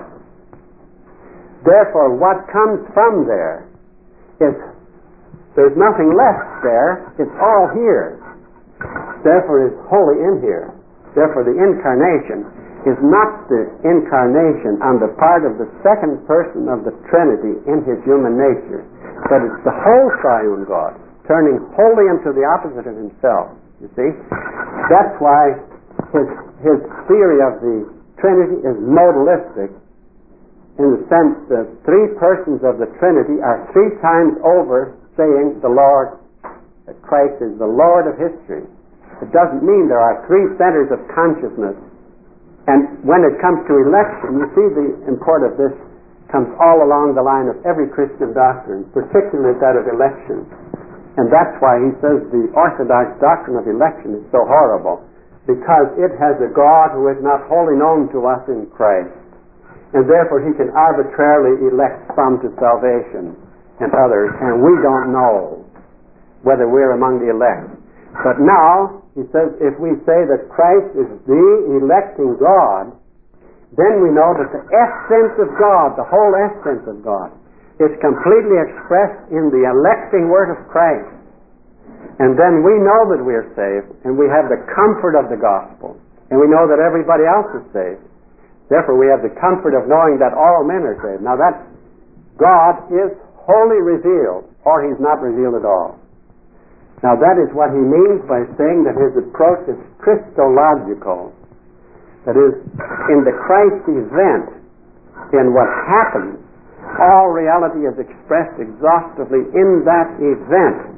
S1: Therefore, what comes from there is, there's nothing left there. It's all here. Therefore, it's wholly in here. Therefore, the incarnation is not the incarnation on the part of the second person of the Trinity in his human nature, but it's the whole triune God turning wholly into the opposite of himself. You see? That's why his theory of the Trinity is modalistic, in the sense that three persons of the Trinity are three times over saying the Lord, that Christ is the Lord of history. It doesn't mean there are three centers of consciousness. And when it comes to election, you see the import of this comes all along the line of every Christian doctrine, particularly that of election. And that's why he says the Orthodox doctrine of election is so horrible, because it has a God who is not wholly known to us in Christ. And therefore he can arbitrarily elect some to salvation and others, and we don't know whether we're among the elect. But now, he says, if we say that Christ is the electing God, then we know that the essence of God, the whole essence of God, is completely expressed in the electing word of Christ. And then we know that we are saved, and we have the comfort of the gospel, and we know that everybody else is saved. Therefore, we have the comfort of knowing that all men are saved. Now, that God is wholly revealed, or he's not revealed at all. Now, that is what he means by saying that his approach is Christological. That is, in the Christ event, in what happens, all reality is expressed exhaustively in that event.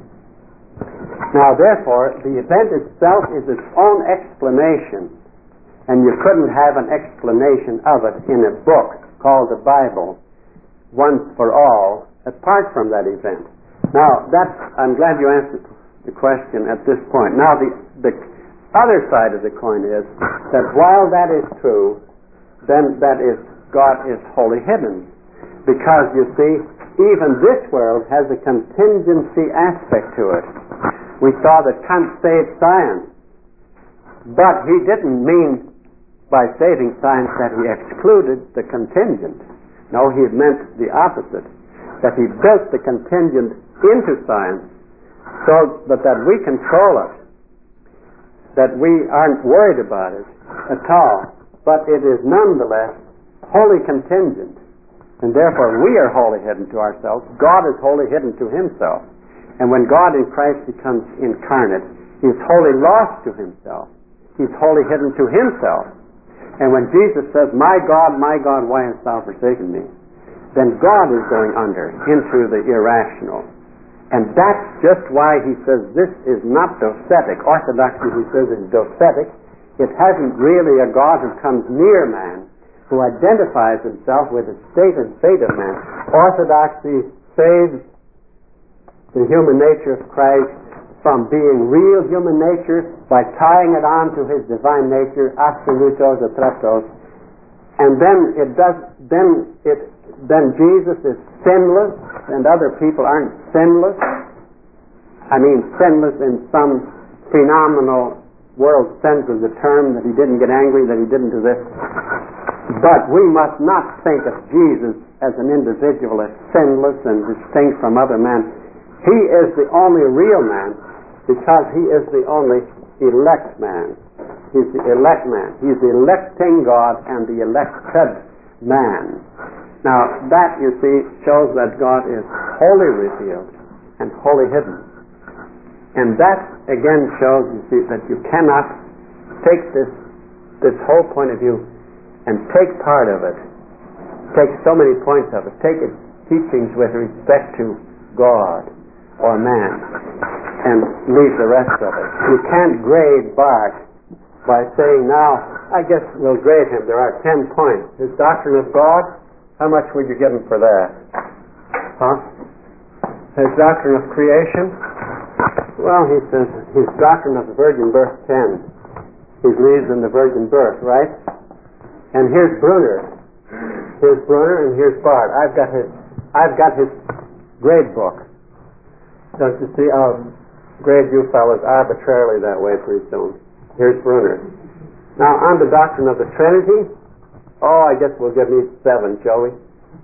S1: Now, therefore, the event itself is its own explanation, and you couldn't have an explanation of it in a book called the Bible, once for all, apart from that event. Now, I'm glad you answered the question at this point. Now, the other side of the coin is that while that is true, then that is, God is wholly hidden. Because, you see, even this world has a contingency aspect to it. We saw that Kant saved science, but he didn't mean by saving science that he excluded the contingent. No, he meant the opposite, that he built the contingent into science so that we control it, that we aren't worried about it at all, but it is nonetheless wholly contingent, and therefore we are wholly hidden to ourselves. God is wholly hidden to himself. And when God in Christ becomes incarnate, he is wholly lost to himself. He's wholly hidden to himself. And when Jesus says, my God, why hast thou forsaken me?" then God is going under into the irrational. And that's just why he says this is not docetic. Orthodoxy, he says, is docetic. It hasn't really a God who comes near man, who identifies himself with the state and fate of man. Orthodoxy saves the human nature of Christ from being real human nature by tying it on to his divine nature, absolutos or tretos, and then Jesus is sinless, and other people aren't sinless. I mean sinless in some phenomenal world sense of the term, that he didn't get angry, that he didn't do this. But we must not think of Jesus as an individual as sinless and distinct from other men. He is the only real man because he is the only elect man. He's the elect man. He's the electing God and the elected man. Now, that, you see, shows that God is wholly revealed and wholly hidden. And that, again, shows, you see, that you cannot take this whole point of view and take part of it, take so many points of it, take its teachings with respect to God or man, and leave the rest of it. You can't grade Barth by saying, now, I guess we'll grade him. There are 10 points. His doctrine of God, how much would you give him for that? Huh? His doctrine of creation, well, he says his doctrine of the virgin birth 10. He believes in the virgin birth, right? And here's Brunner. Here's Brunner and here's Bart. I've got his grade book. Don't you see? I'll grade you fellas arbitrarily that way pretty soon. Here's Brunner. Now, on the doctrine of the Trinity, I guess we'll give me 7, shall we?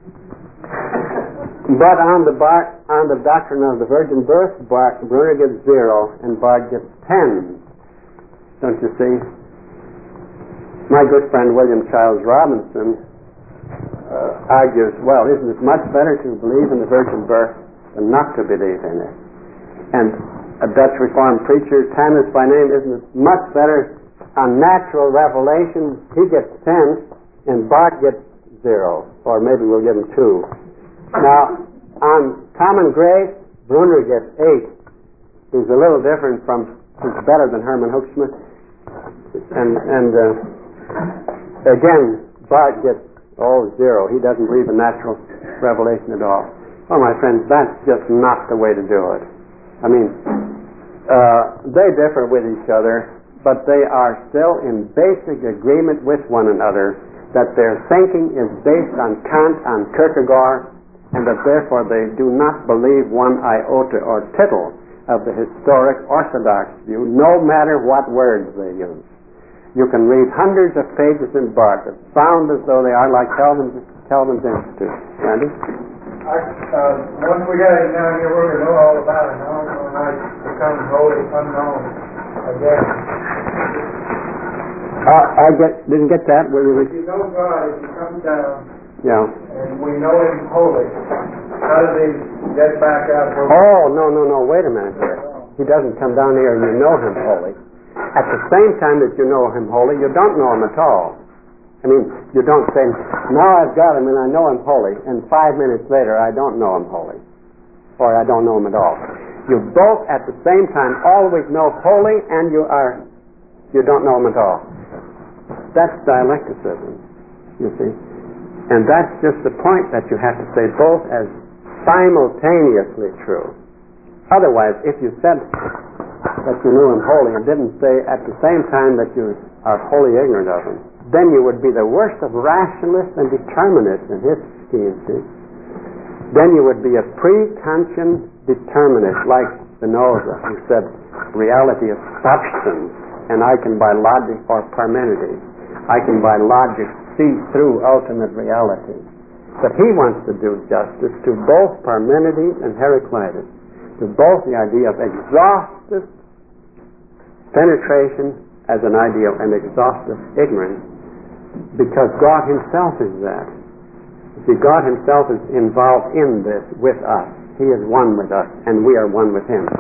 S1: But on the doctrine of the virgin birth, Brunner gets 0 and Bart gets 10. Don't you see? My good friend William Childs Robinson argues, well, isn't it much better to believe in the virgin birth than not to believe in it? And a Dutch Reformed preacher, Tannis by name, isn't it much better on natural revelation? He gets 10 and Bart gets 0, or maybe we'll give him 2. Now, on common grace, Brunner gets 8. He's a little different he's better than Herman Hoekschmidt. And again, Bart gets 0. He doesn't believe in natural revelation at all. Oh, my friends, that's just not the way to do it. I mean, they differ with each other, but they are still in basic agreement with one another that their thinking is based on Kant, on Kierkegaard, and that therefore they do not believe one iota or tittle of the historic Orthodox view, no matter what words they use. You can read hundreds of pages in Bart that sound as though they are like Calvin's Institute. Randy?
S3: Once we got it down here, we're going to know all about it. Now it's going to become holy unknown again.
S1: I didn't get that.
S3: If you know God, if He comes down,
S1: yeah,
S3: and we know Him holy, how does He get back out?
S1: No, wait a minute here. He doesn't come down here and you know Him holy. At the same time that you know Him holy, you don't know Him at all. I mean, you don't say, now I've got Him and I know Him holy, and 5 minutes later I don't know Him holy. Or I don't know Him at all. You both at the same time always know holy and you don't know Him at all. That's dialecticism, you see. And that's just the point that you have to say both as simultaneously true. Otherwise, if you said that you knew Him holy and didn't say at the same time that you are wholly ignorant of Him, then you would be the worst of rationalists and determinists in His scheme, see? Then you would be a pre-conscient determinist like Spinoza, who said reality is substance, and I can by logic or Parmenides, I can by logic see through ultimate reality. But he wants to do justice to both Parmenides and Heraclitus, to both the idea of exhaustive penetration as an idea and exhaustive ignorance, because God Himself is that. See, God Himself is involved in this with us. He is one with us, and we are one with Him.
S3: I'm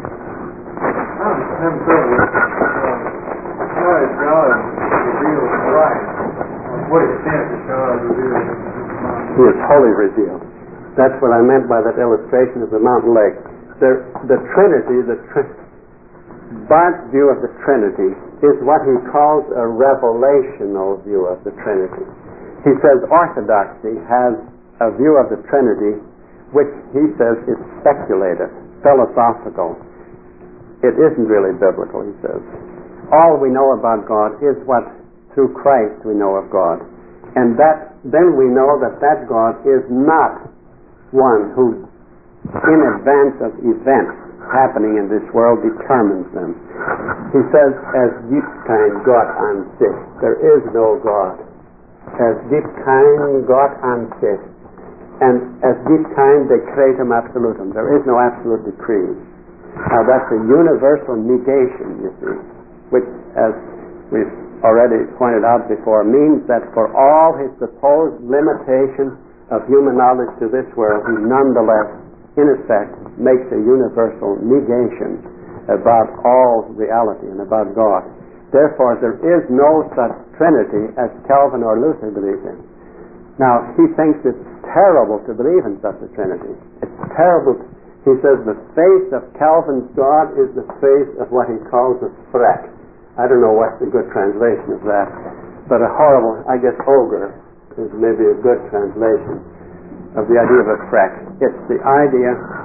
S3: trouble with how is God revealed Christ? What extent is God revealed?
S1: He is wholly revealed. That's what I meant by that illustration of the mountain lake. The Trinity, Bart's view of the Trinity is what he calls a revelational view of the Trinity. He says orthodoxy has a view of the Trinity which he says is speculative, philosophical. It isn't really biblical, he says. All we know about God is what through Christ we know of God. And then we know that God is not one who in advance of events happening in this world determines them. He says, as gibt kein Gott an sich. There is no God. As gibt kein Gott an sich. And as gibt kein decretum absolutum. There is no absolute decree. Now that's a universal negation, you see, which, as we've already pointed out before, means that for all his supposed limitation of human knowledge to this world, he nonetheless, in effect, makes a universal negation about all reality and about God. Therefore, there is no such Trinity as Calvin or Luther believed in. Now, he thinks it's terrible to believe in such a Trinity. It's terrible. He says the face of Calvin's God is the face of what he calls a threat. I don't know what's a good translation of that, but a horrible, I guess, ogre is maybe a good translation of the idea of a threat. It's the idea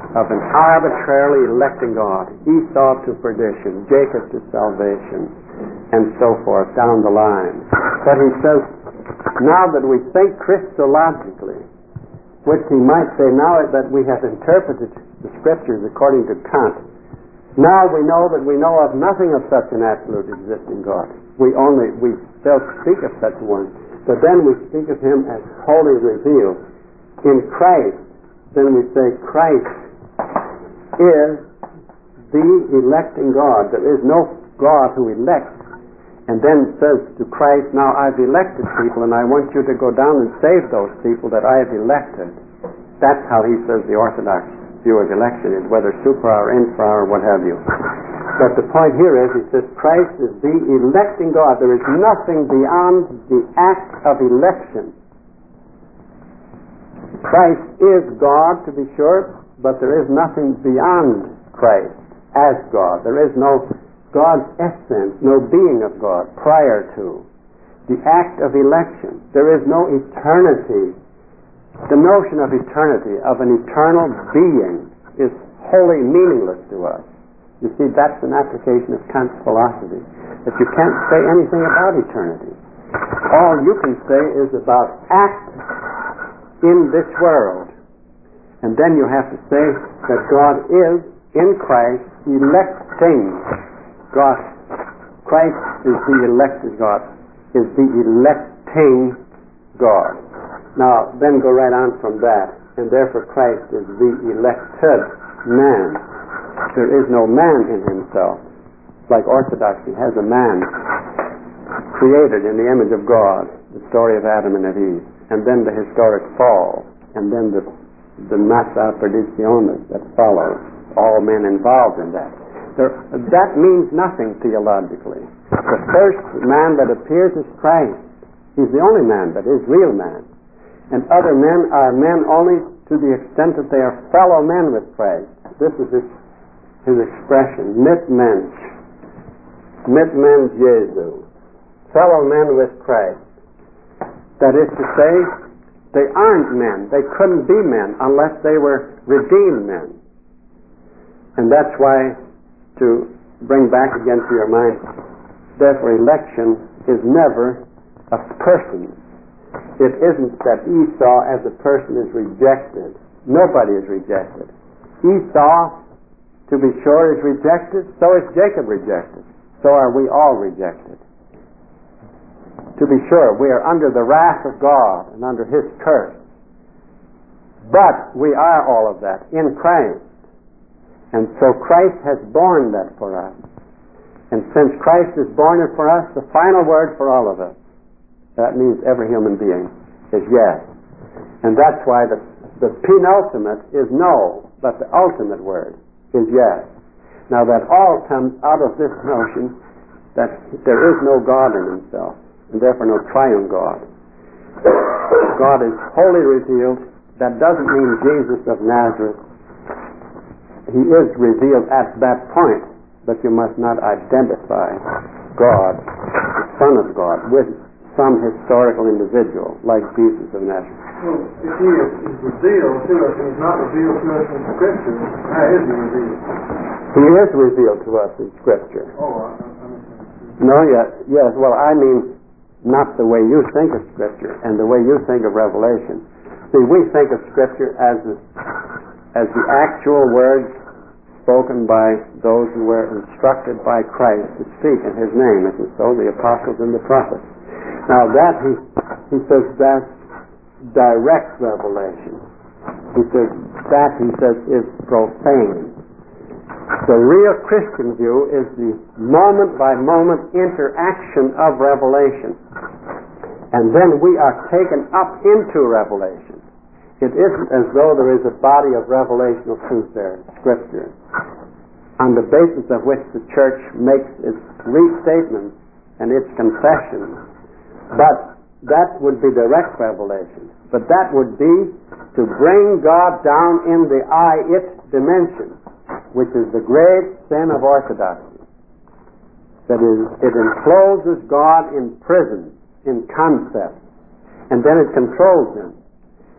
S1: of an arbitrarily electing God. Esau to perdition, Jacob to salvation, and so forth down the line. But he says, now that we think Christologically, which he might say now that we have interpreted the Scriptures according to Kant, now we know that we know of nothing of such an absolute existing God. We still speak of such one, but then we speak of him as wholly revealed. In Christ, then we say Christ is the electing God. There is no God who elects and then says to Christ, now I've elected people and I want you to go down and save those people that I have elected. That's how he says the Orthodox view of election is, whether supra or infra or what have you. But the point here is, he says Christ is the electing God. There is nothing beyond the act of election. Christ is God, to be sure, but there is nothing beyond Christ as God. There is no God's essence, no being of God prior to the act of election. There is no eternity. The notion of eternity, of an eternal being, is wholly meaningless to us. You see, that's an application of Kant's philosophy, that you can't say anything about eternity. All you can say is about act in this world. And then you have to say that God is, in Christ, electing God. Christ is the elected God, is the electing God. Now, then go right on from that. And therefore Christ is the elected man. There is no man in himself. Like Orthodoxy has a man created in the image of God, the story of Adam and Eve, and then the historic fall, and then the massa perditionis that follows, all men involved in that. That means nothing theologically. The first man that appears is Christ. He's the only man that is real man. And other men are men only to the extent that they are fellow men with Christ. This is his expression, mitmensch Jesu, fellow men with Christ. That is to say, they aren't men. They couldn't be men unless they were redeemed men. And that's why, to bring back again to your mind, therefore election is never a person. It isn't that Esau as a person is rejected. Nobody is rejected. Esau, to be sure, is rejected. So is Jacob rejected. So are we all rejected. To be sure, we are under the wrath of God and under his curse. But we are all of that in Christ. And so Christ has borne that for us. And since Christ has borne it for us, the final word for all of us, that means every human being, is yes. And that's why the penultimate is no, but the ultimate word is yes. Now that all comes out of this notion that there is no God in himself, and therefore no triune God. God is wholly revealed. That doesn't mean Jesus of Nazareth. He is revealed at that point, but you must not identify God, the Son of God, with some historical individual like Jesus of Nazareth.
S3: Well, if he is revealed to us and he's not revealed to us in Scripture, how is he revealed?
S1: He is revealed to us in Scripture.
S3: Oh, I understand.
S1: No, yes. Well, I mean, not the way you think of Scripture and the way you think of Revelation. See, we think of Scripture as the actual words spoken by those who were instructed by Christ to speak in his name, as so the apostles and the prophets. Now that he says that's direct revelation. He says is profane. The real Christian view is the moment by moment interaction of revelation. And then we are taken up into revelation. It isn't as though there is a body of revelational truth there, Scripture, on the basis of which the church makes its restatements and its confessions. But that would be direct revelation. But that would be to bring God down in the I-it dimension, which is the great sin of orthodoxy. That is, it encloses God in prison, in concept, and then it controls him.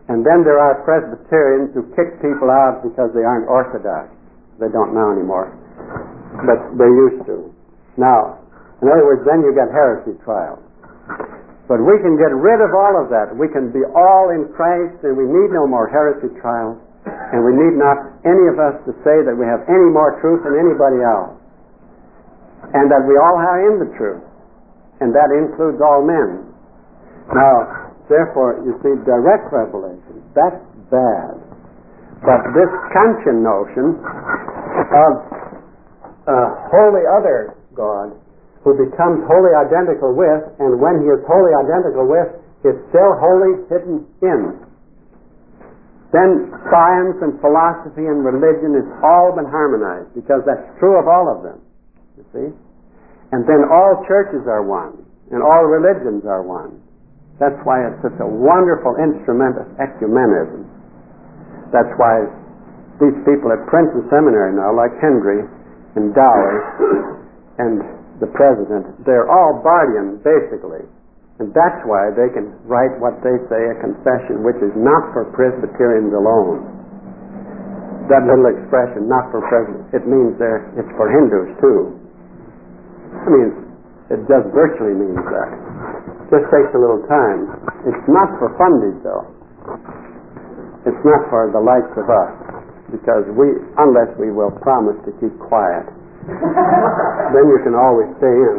S1: And then there are Presbyterians who kick people out because they aren't Orthodox. They don't now anymore, but they used to. Now, in other words, then you get heresy trials. But we can get rid of all of that. We can be all in Christ, and we need no more heresy trials, and we need not any of us to say that we have any more truth than anybody else, and that we all are in the truth, and that includes all men. Now, therefore, you see, direct revelation, that's bad. But this Kantian notion of a wholly other God who becomes wholly identical with, and when he is wholly identical with, is still wholly hidden in. Then science and philosophy and religion has all been harmonized, because that's true of all of them, you see. And then all churches are one, and all religions are one. That's why it's such a wonderful instrument of ecumenism. That's why these people at Princeton Seminary now, like Hendry and Dowie and the president, they're all Bardian, basically. And that's why they can write what they say, a confession, which is not for Presbyterians alone. That little expression, not for Presbyterians, it means it's for Hindus too. I mean, it just virtually means that. Just takes a little time. It's not for fundies, though. It's not for the likes of us, because unless we will promise to keep quiet, then you can always stay in.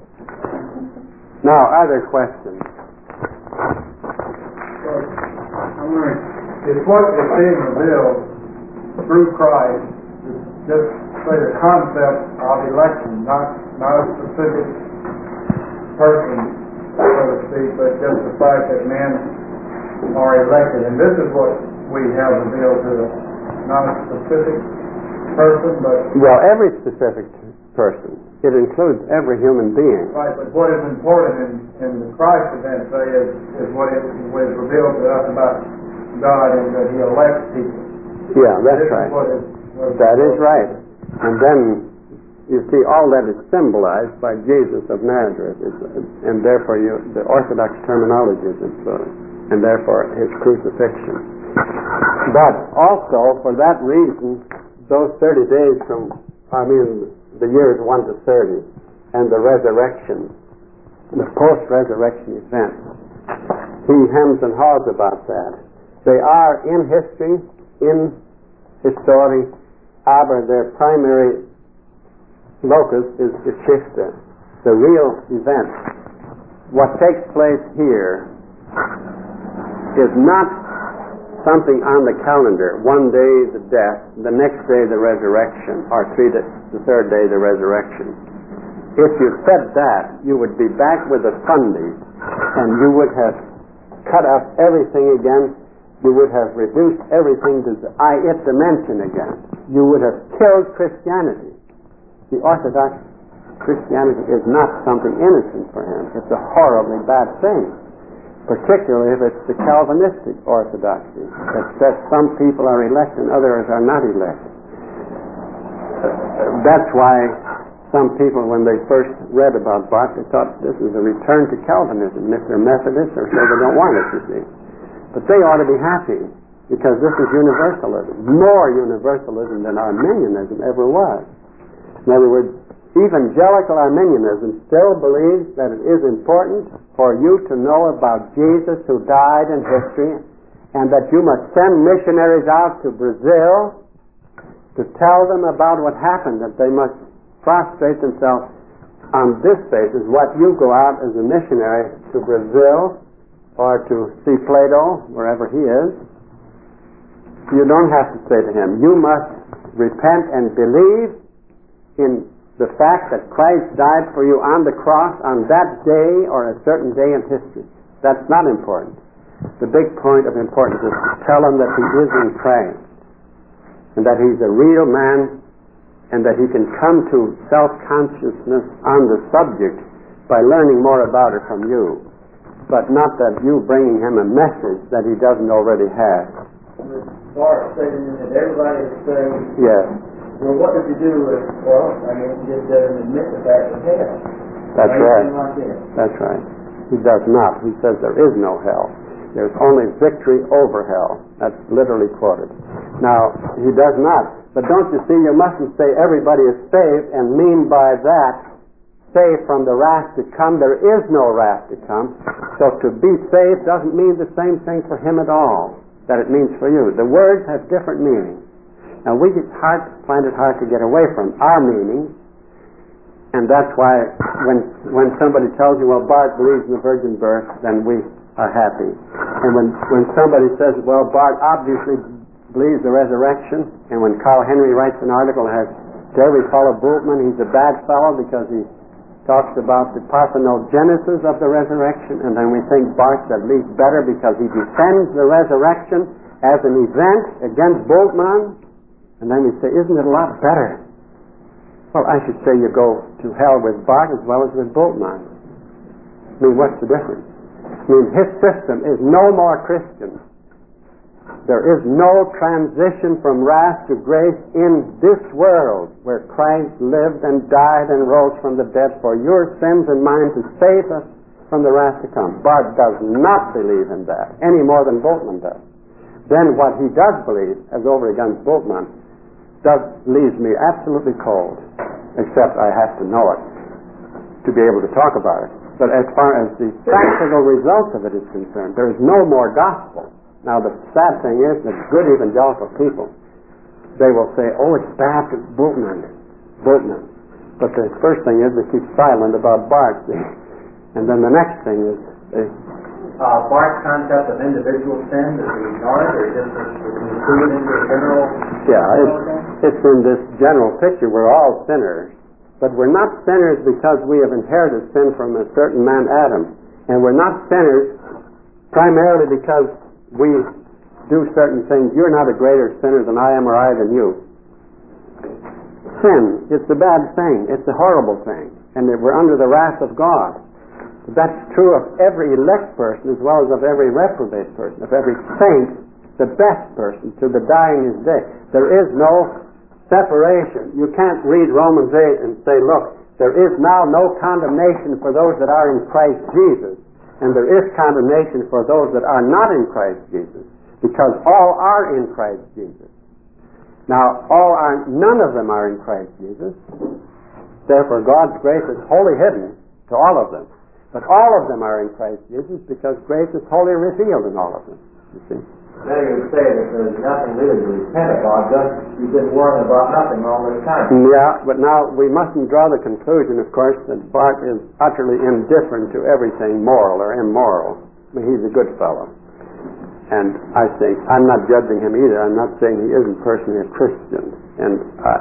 S1: Now, other questions?
S3: I'm wondering, is what is being revealed through Christ just say the concept of election, not a specific person, so to speak, but just the fact that men are elected. And this is what we have revealed to us, not a specific person, but...
S1: Well, every specific person. It includes every human being.
S3: Right, but what is important in the Christ event, say, is what is revealed to us about God, and that he elects people.
S1: Yeah, that's right. That is right. And then, you see, all that is symbolized by Jesus of Nazareth, and therefore the Orthodox terminology is influenced, and therefore his crucifixion. But also, for that reason, those 30 days the years 1 to 30, and the resurrection, the post-resurrection event, he hems and haws about that. They are in history, in history, aber their primary locus is Geschichte, the real event. What takes place here is not something on the calendar. One day the death, the next day the resurrection, or the third day the resurrection. If you said that, you would be back with the fundies, and you would have cut up everything again. You would have reduced everything to the I-it dimension again. You would have killed Christianity. The Orthodox Christianity is not something innocent for him. It's a horribly bad thing, particularly if it's the Calvinistic orthodoxy that says some people are elect and others are not elect. That's why some people, when they first read about Bach, they thought this is a return to Calvinism. And if they're Methodists, or so, they don't want it, you see. But they ought to be happy, because this is universalism, more universalism than Arminianism ever was. In other words, evangelical Arminianism still believes that it is important for you to know about Jesus who died in history, and that you must send missionaries out to Brazil to tell them about what happened, that they must prostrate themselves on this basis. What you go out as a missionary to Brazil or to see Plato, wherever he is, you don't have to say to him, you must repent and believe in the fact that Christ died for you on the cross on that day or a certain day in history. That's not important. The big point of importance is to tell him that he is in Christ, and that he's a real man, and that he can come to self-consciousness on the subject by learning more about it from you, but not that you bringing him a message that he doesn't already have.
S3: Bart stated that everybody is saying,
S1: yes.
S3: Well, what does he do with, he just doesn't admit the fact of hell.
S1: That's right.
S3: Like that.
S1: That's right. He does not. He says there is no hell. There's only victory over hell. That's literally quoted. Now, he does not. But don't you see, you mustn't say everybody is saved and mean by that saved from the wrath to come. There is no wrath to come. So to be saved doesn't mean the same thing for him at all that it means for you. The words have different meanings. Now, we find it hard to get away from our meaning. And that's why when somebody tells you, well, Bart believes in the virgin birth, then we are happy. And when somebody says, well, Bart obviously believes the resurrection, and when Carl Henry writes an article that has Jerry Follow Bultmann, he's a bad fellow because he talks about the parthenogenesis of the resurrection, and then we think Bart's at least better because he defends the resurrection as an event against Bultmann, and then we say, isn't it a lot better? Well, I should say you go to hell with Bart as well as with Bultmann. I mean, what's the difference? I mean, his system is no more Christian. There is no transition from wrath to grace in this world where Christ lived and died and rose from the dead for your sins and mine to save us from the wrath to come. Bart does not believe in that any more than Bultmann does. Then what he does believe, as over against Bultmann, leaves me absolutely cold, except I have to know it to be able to talk about it. But as far as the practical results of it is concerned, there is no more gospel. Now, the sad thing is that good evangelical people, they will say, oh, it's bad to Bultmann. But the first thing is they keep silent about Bart. And then the next thing is
S4: Bart's concept of individual sin is ignored, or just included into a general...
S1: Yeah, it's in this general picture. We're all sinners. But we're not sinners because we have inherited sin from a certain man, Adam. And we're not sinners primarily because we do certain things. You're not a greater sinner than I am, or I than you. Sin, it's a bad thing. It's a horrible thing. And that we're under the wrath of God. That's true of every elect person as well as of every reprobate person, of every saint, the best person, to the dying his day. There is no separation. You can't read Romans 8 and say, look, there is now no condemnation for those that are in Christ Jesus. And there is condemnation for those that are not in Christ Jesus, because all are in Christ Jesus. Now, none of them are in Christ Jesus. Therefore, God's grace is wholly hidden to all of them. But all of them are in Christ Jesus because grace is wholly revealed in all of them. You see?
S4: Then you would say that there's nothing really to repent about, just you've been worrying about nothing all this time.
S1: Yeah, but now we mustn't draw the conclusion, of course, that Bart is utterly indifferent to everything moral or immoral. I mean, he's a good fellow. And I think, I'm not judging him either. I'm not saying he isn't personally a Christian. And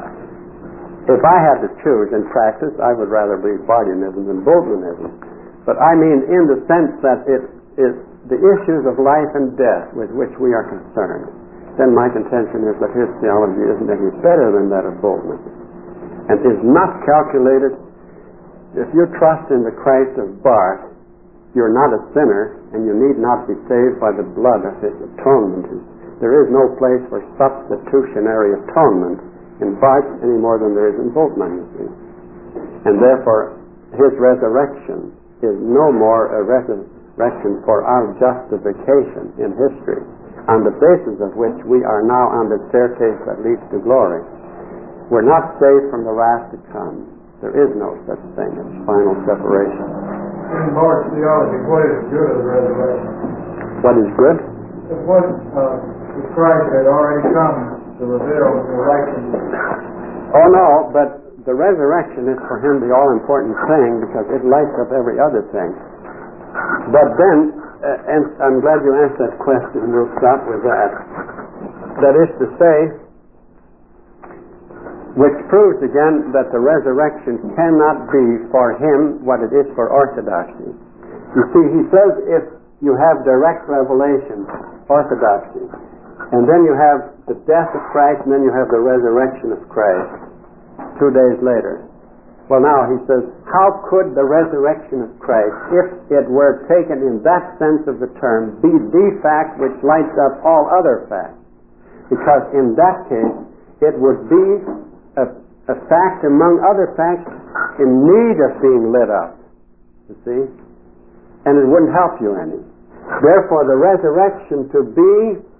S1: if I had to choose in practice, I would rather believe Bartianism than Bultmannism. But I mean in the sense that it is the issues of life and death with which we are concerned, then my contention is that his theology isn't any better than that of Bultmann, and is not calculated. If you trust in the Christ of Bart, you're not a sinner, and you need not be saved by the blood of his atonement. There is no place for substitutionary atonement in Bart any more than there is in Bultmann, you see. And therefore, his resurrection is no more a resurrection for our justification in history, on the basis of which we are now on the staircase that leads to glory. We're not saved from the wrath to come. There is no such thing as final separation.
S3: In Bart's theology, what is good of the resurrection?
S1: What is good?
S3: What if Christ had already come to reveal the election?
S1: Oh no, but the resurrection is for him the all-important thing because it lights up every other thing. But then, and I'm glad you asked that question, and we'll stop with that. That is to say, which proves again that the resurrection cannot be for him what it is for orthodoxy. You see, he says if you have direct revelation, orthodoxy, and then you have the death of Christ, and then you have the resurrection of Christ 2 days later. Well, now, he says, how could the resurrection of Christ, if it were taken in that sense of the term, be the fact which lights up all other facts? Because in that case, it would be a fact among other facts in need of being lit up, you see? And it wouldn't help you any. Therefore, the resurrection to be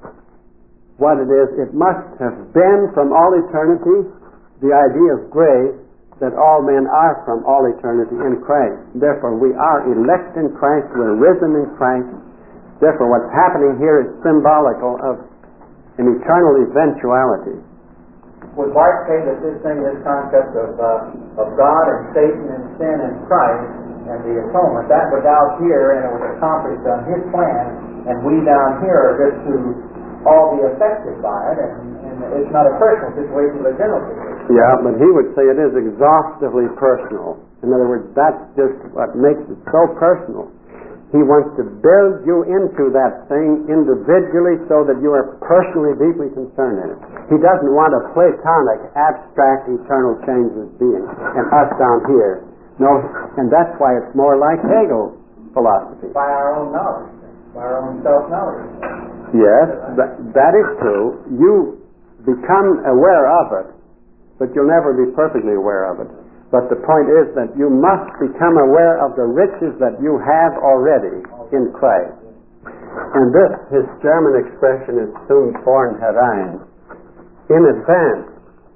S1: what it is, it must have been from all eternity, the idea of grace, that all men are from all eternity in Christ. Therefore, we are elect in Christ, we're risen in Christ. Therefore, what's happening here is symbolical of an eternal eventuality.
S4: Would Bart say that this concept of God and Satan and sin and Christ and the atonement, that was out here and it was accomplished on His plan, and we down here are just to all be affected by it, and it's not a personal situation, but a general situation?
S1: Yeah, but he would say it is exhaustively personal. In other words, that's just what makes it so personal. He wants to build you into that thing individually so that you are personally deeply concerned in it. He doesn't want a Platonic, abstract, eternal change of being, and us down here. No, and that's why it's more like Hegel philosophy.
S4: By our own knowledge, by our own self-knowledge.
S1: Yes, that is true. You become aware of it, but you'll never be perfectly aware of it. But the point is that you must become aware of the riches that you have already in Christ. And this, his German expression is zum vornherein, in advance.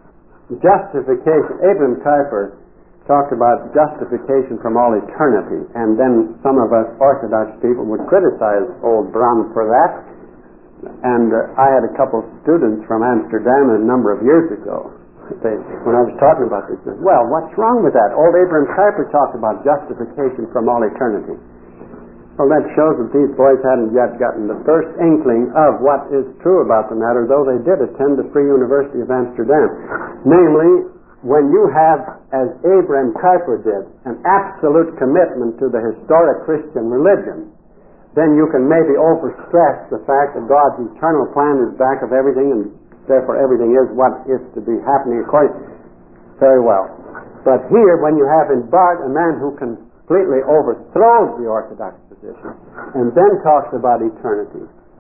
S1: Justification. Abraham Kuyper talked about justification from all eternity, and then some of us Orthodox people would criticize old Bram for that. And I had a couple of students from Amsterdam a number of years ago. When I was talking about this, they said, well, what's wrong with that? Old Abraham Kuyper talked about justification from all eternity. Well, that shows that these boys hadn't yet gotten the first inkling of what is true about the matter, though they did attend the Free University of Amsterdam. Namely, when you have, as Abraham Kuyper did, an absolute commitment to the historic Christian religion, then you can maybe overstress the fact that God's eternal plan is back of everything, and therefore everything is what is to be happening according. Very well. But here, when you have in Bart a man who completely overthrows the Orthodox position, and then talks about eternity,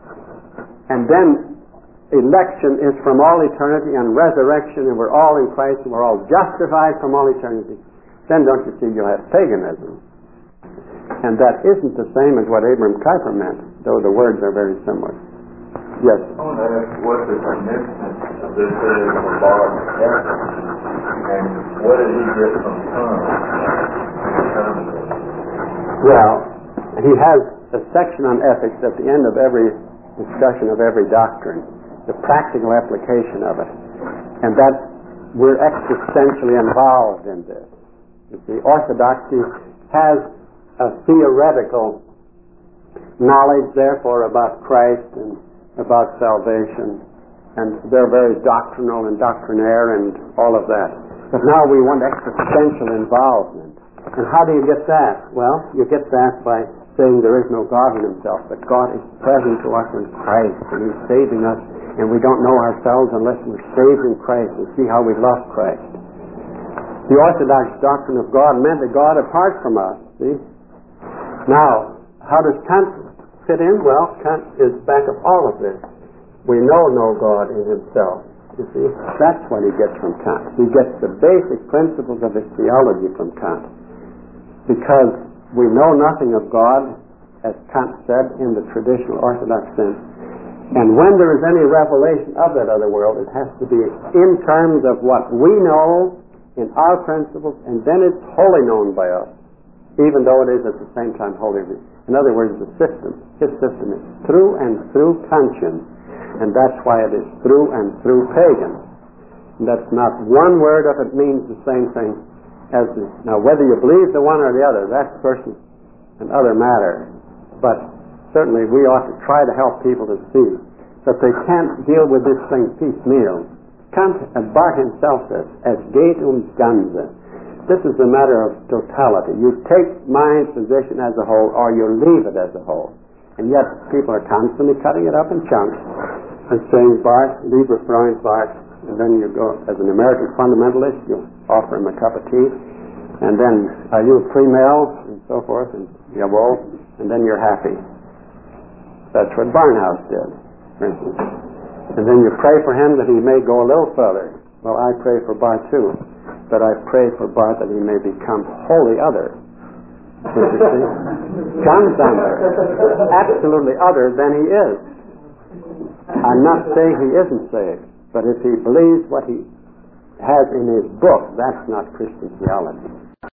S1: and then election is from all eternity, and resurrection, and we're all in Christ, and we're all justified from all eternity, then don't you see you have paganism. And that isn't the same as what Abraham Kuyper meant, though the words are very similar. Yes?
S5: I want to ask what the significance of this is for Bart and what did he get from Tom?
S1: Well, he has a section on ethics at the end of every discussion of every doctrine, the practical application of it. And that we're existentially involved in this. You see, Orthodoxy has a theoretical knowledge, therefore, about Christ and about salvation, and they're very doctrinal and doctrinaire and all of that. But now we want existential involvement. And how do you get that? Well, you get that by saying there is no God in Himself, but God is present to us in Christ, and He's saving us, and we don't know ourselves unless we're saved in Christ, and see how we love Christ. The Orthodox doctrine of God meant a God apart from us, see? Now, how does Kant fit in? Well, Kant is back of all of this. We know no God in Himself. You see, that's what he gets from Kant. He gets the basic principles of his theology from Kant. Because we know nothing of God, as Kant said, in the traditional Orthodox sense. And when there is any revelation of that other world, it has to be in terms of what we know in our principles, and then it's wholly known by us, even though it is at the same time wholly. In other words, the system, his system is through and through conscience, and that's why it is through and through pagan. And that's not one word of it means the same thing as the. Now, whether you believe the one or the other, that's personal and other matter. But certainly we ought to try to help people to see that they can't deal with this thing piecemeal. Kant, Bart himself says, as geht ganze. This is a matter of totality. You take my position as a whole, or you leave it as a whole. And yet people are constantly cutting it up in chunks and saying, Bart, lieber Freund Bart, and then you go, as an American fundamentalist, you offer him a cup of tea, and then, are you a pre-male, and so forth, and jawohl, and then you're happy. That's what Barnhouse did, for instance. And then you pray for him that he may go a little further. Well, I pray for Bart too, but I pray for Bart that he may become wholly other. Interesting. Comes under absolutely other than he is. I'm not saying he isn't saved, but if he believes what he has in his book, that's not Christian theology.